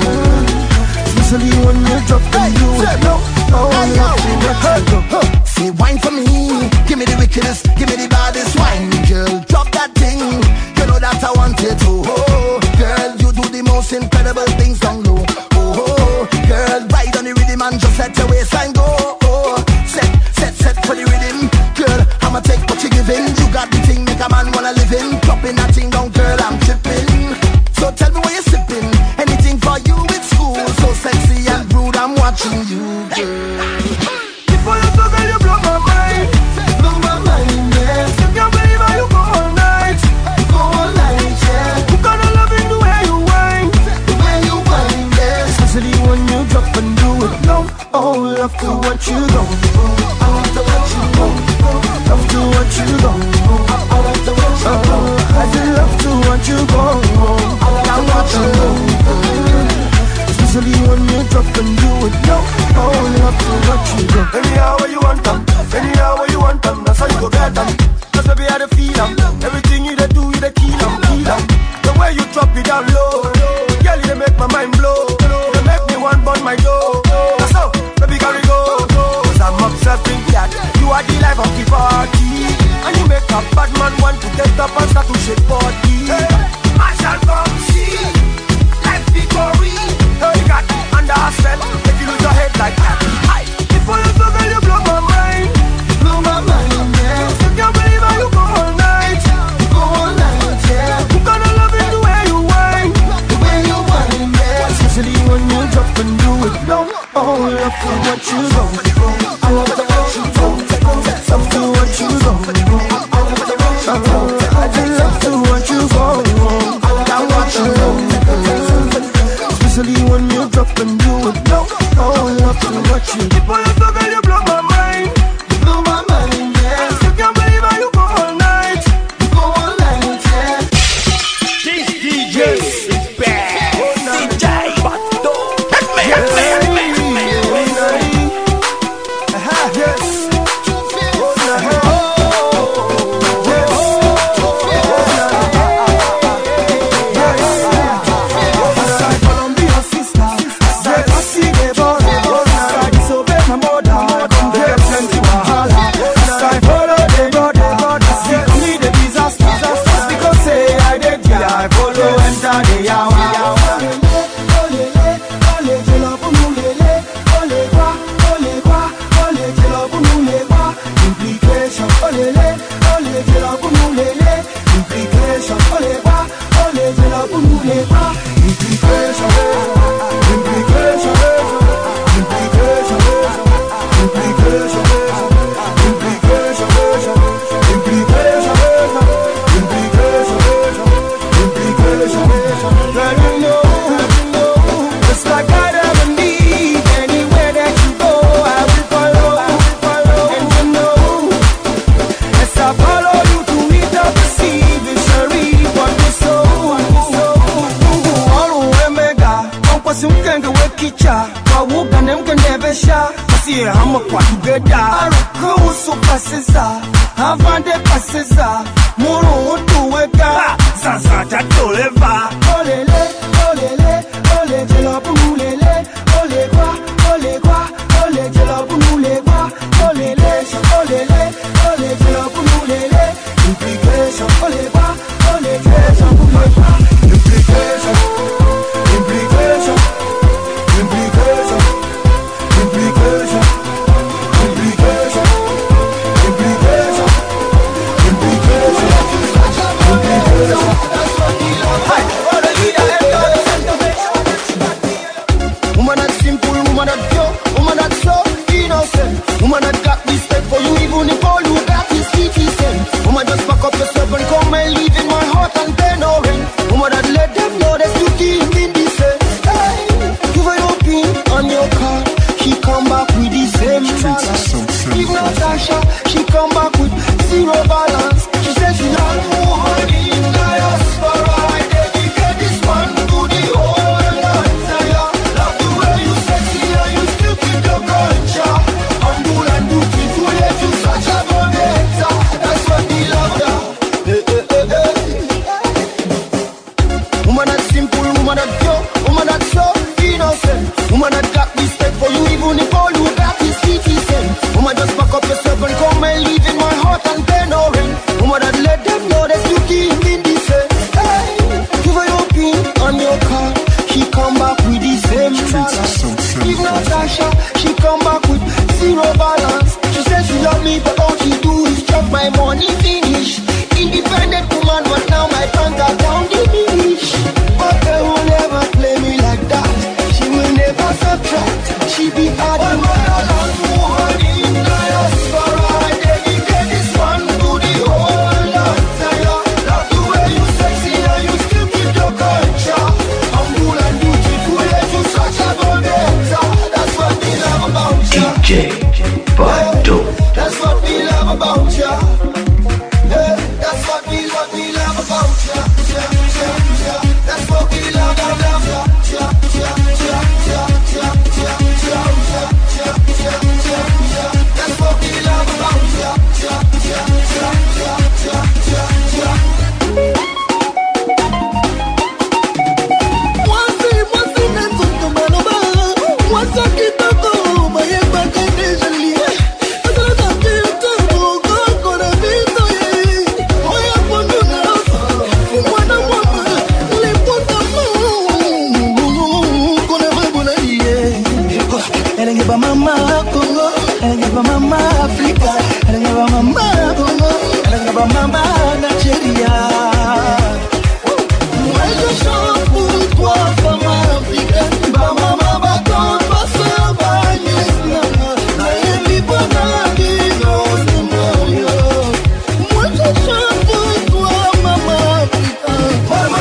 Especially when you drop and do it down. Oh, love to watch you go. Say wine for me, give me the wickedest, give me the baddest wine, girl. Drop that thing, you know that I want it to. Oh, girl, you do the most incredible things down low. Oh, girl, ride on the rhythm and just let your waistline go. Oh, set for the rhythm, girl. I'ma take what you're giving. You got the thing, make a man wanna live in. Dropping that thing down, girl, I'm tripping. So tell me where you're sipping. Anything for you with school, so sexy and rude. I'm watching you, girl. Before you go, girl, you blow my mind. Blow my mind, yeah. You can't believe how you go all night. Go all night, yeah. You gotta love it the way you whine. The way you whine, yeah. Especially when you drop and do it low. Oh, love to watch you go. I love to watch you go. Love to watch you go. I love to watch you go. I just love to watch you go. I watch you go. Especially when you drop and do it low. Oh, love to watch you go. Anyhow where you want them, anyhow where you want them, that's how you go get them. Cause baby I feel them. Everything you do, you kill them, kill them. The way you drop it down low, girl, you make my mind blow. You make me want burn my dough. That's how, baby carry go. Cause I'm obsessed with that. You are the life of the party. And you make a bad man want to get up and start to shake body. I shall come see life victory. You got under a spell, if you lose your head like that. Before you go, girl, you blow my mind. Blow my mind, yeah. You can't believe how you go all night. Go all night, yeah. You gotta love it the way you whine. The way you whine, yeah. Especially when you drop and do it low. Oh, love to watch you go. I love to watch you go. Love to watch you go. I love to watch you go. I just love to watch you go. I watch you go. Especially when you drop and do it low. Oh, love to watch you. Before you go, girl, you blow my mind. You blow my mind, yeah. You can't believe how you go all night. You go all night, yeah. This DJ is bad. DJ Bato. Hit me. Implication. all you got is sweetie scent. Woman, just pack up yourself and come and leave in my heart and pay no rent. Woman, that let them know there's beauty in this sense. Hey, give her your pin on your car. She come back with the same balance. If Natasha, she come back with zero balance. She says she not more honey in diaspora. I dedicate this one to the whole entire. Love the way you sexy and you still keep your culture. Humble and beautiful, yet you such a bonetta. That's what we love ya. Woman that's simple, woman that's pure, woman that's so innocent. Woman that got respect for you, even if all you got is sweetie scent. Woman, just pack up yourself and come and leave in my heart and pay no rent. Woman, that let them know there's beauty in this sense. Hey, give her your pin on your car. She come back with the same balance. If Natasha, she come back with zero balance. She says she love me, but all she do is chop my money finish. Independent woman, but now my bank account diminish. But they will never play me like that. She will never subtract. She be hard and honey in diaspora. I dedicate this one to the whole entire. Love the way you sexy and you still keep your culture. Humble and beautiful, yet you such a bonetta. That's what we love about ya. DJ Bado. That's what we love about ya. Yeah, that's what we love about ya. That's what we love ya. That's what we love about ya. Mama Congo, Mama Africa, Mama Congo, Mama Nigeria. Moi je chante pour toi, femme africaine. Mama baton, passe bagne, naïvi bonadi, non moyo. Moi je chante pour toi, Mama Africa. Mama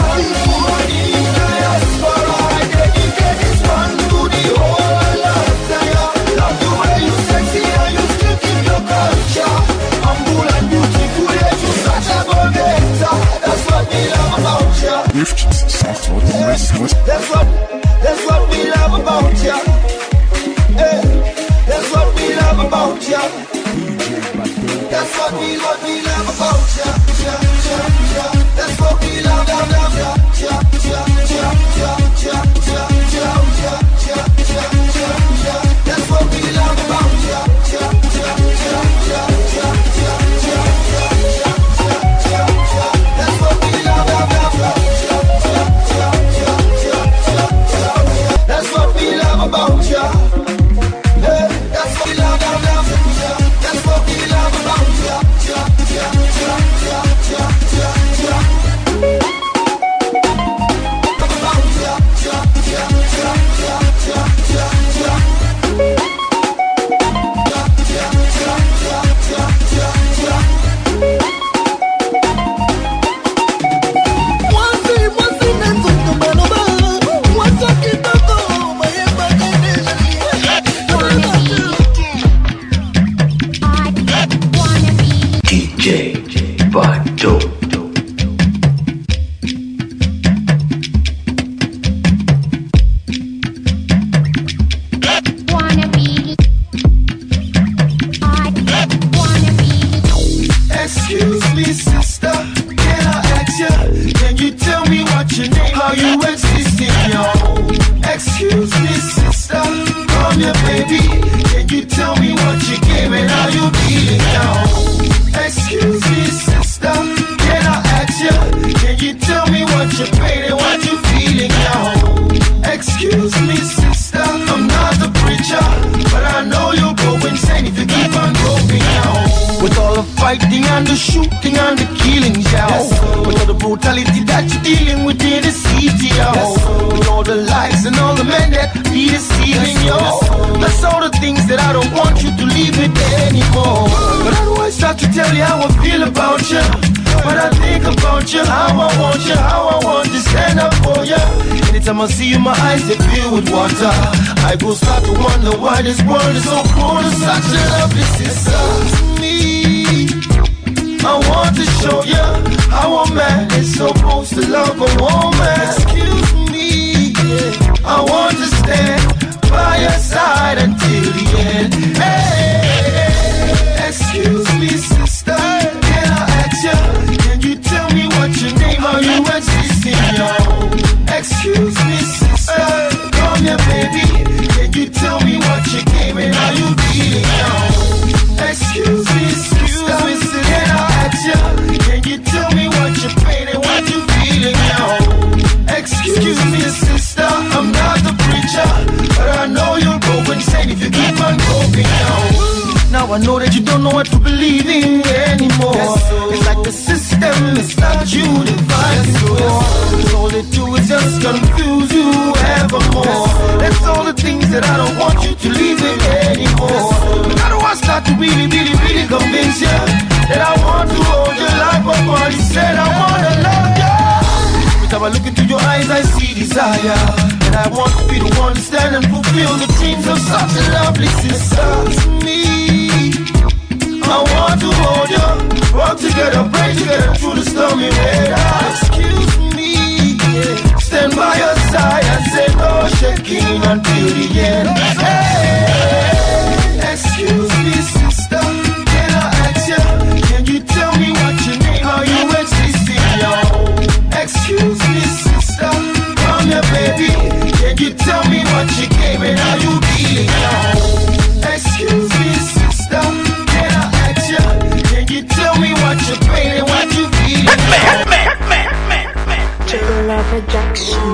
That's what we love about ya. Hey, that's what we love about ya. That's what we love about ya. That's what we love about ya. That's what we love about ya. That's what we love about ya. Hey, that's what we love about ya. That's what we love about ya. But I know you'll go insane if you keep on going now. With all the fighting and the shooting and the killing, yo. With all the brutality that you're dealing with in the city, yo. With all the lies and all the men that be deceiving, yo. That's all the things that I don't want you to leave with anymore. But how do I start to tell you how I feel about you? When I think about you, how I want you, how I want to stand up for you. Anytime I see you, my eyes they fill with water. I go start to wonder why this world is so cruel to such a lovely sister. Me, I want to show you how a man is supposed to love a woman. Excuse me, I want to stand by your side until the end. Hey, excuse me, sister, can I ask you? Can you tell me what your name? Are you existing, yo? Excuse me, sister, come here, baby. Can you tell me what you came and how you feeling, yo? Excuse me, sister, can I ask you? Can you tell me what you're pain and what you feeling, yo? Excuse me, sister, I'm not the preacher, but I know you'll go insane if you keep on going, yo. Now I know that you don't know what to believe in anymore. It's like the system, it's not you dividing for. All they do is just confuse you evermore. That's all the things that I don't want you to leave with anymore. But I don't want to start to really convince you that I want to hold your life up while you said I want to love you. Every time I look into your eyes I see desire, and I want to be the one to stand and fulfill the dreams of such a lovely sister. Me, I want to hold you, walk together, pray together through the stormy weather. Excuse me, stand by your side and say no shaking until the end. Hey, excuse me, sister, can I ask you? Can you tell me what your name? Are you existing, yo? Excuse me, sister, come here, baby. Can you tell me what you came and how you feeling, yo? Excuse me, sister, can I ask you? Can you tell me what you're pain and what you feeling? Triple Lever Jackson.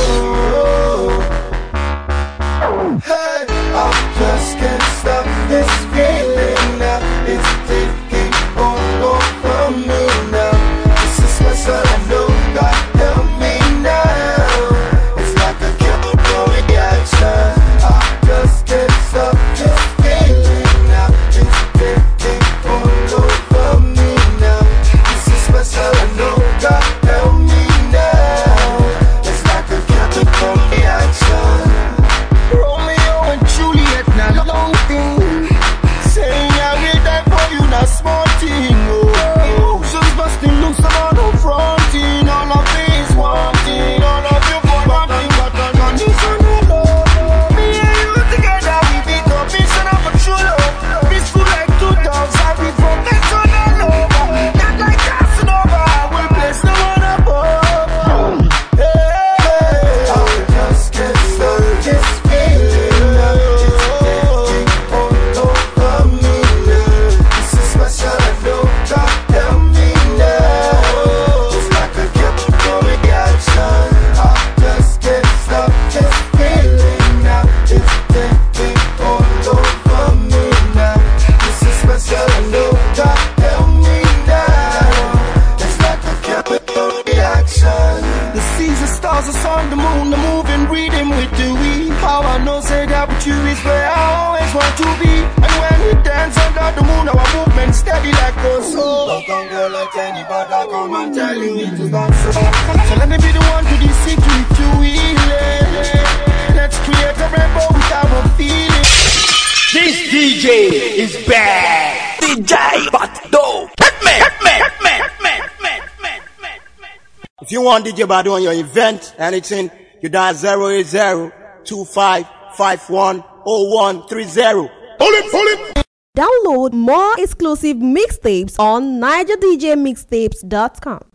Hey, I just can't stop this feeling now. It's taking all over me now. This is special, I know, God help me now. It's like a chemical reaction. I just can't stop this feeling now. It's taking all over me now. This is special, I know, God help me now. It's like a chemical reaction. Romeo and Juliet, not a long thing. Saying I will die for you, not small thing. Oh, emotions busting loose, I'm on fronting. All of it is wanting, all of you for wanting, but unconditional love. Me and you together, we be the mission of a true love. Peaceful like two dogs, I be professional love. Not like Casanova, I will place no one above. Hey, I just can't stop this feeling. The seas, the stars, the sun, the moon, the moving, breathing with the we. How I know say that with you is where I always want to be. And when we dance under the moon, our movement steady like a soul. Don't go like anybody, come and tell you it is not so. So let me be the one to deceive you to wheel it. Let's create a rainbow with our feeling. This DJ is bad. DJ Bado. If you want DJ Bado on your event, anything, you dial 080-2551-0130. Pull it. Download more exclusive mixtapes on NigerDJMixtapes.com.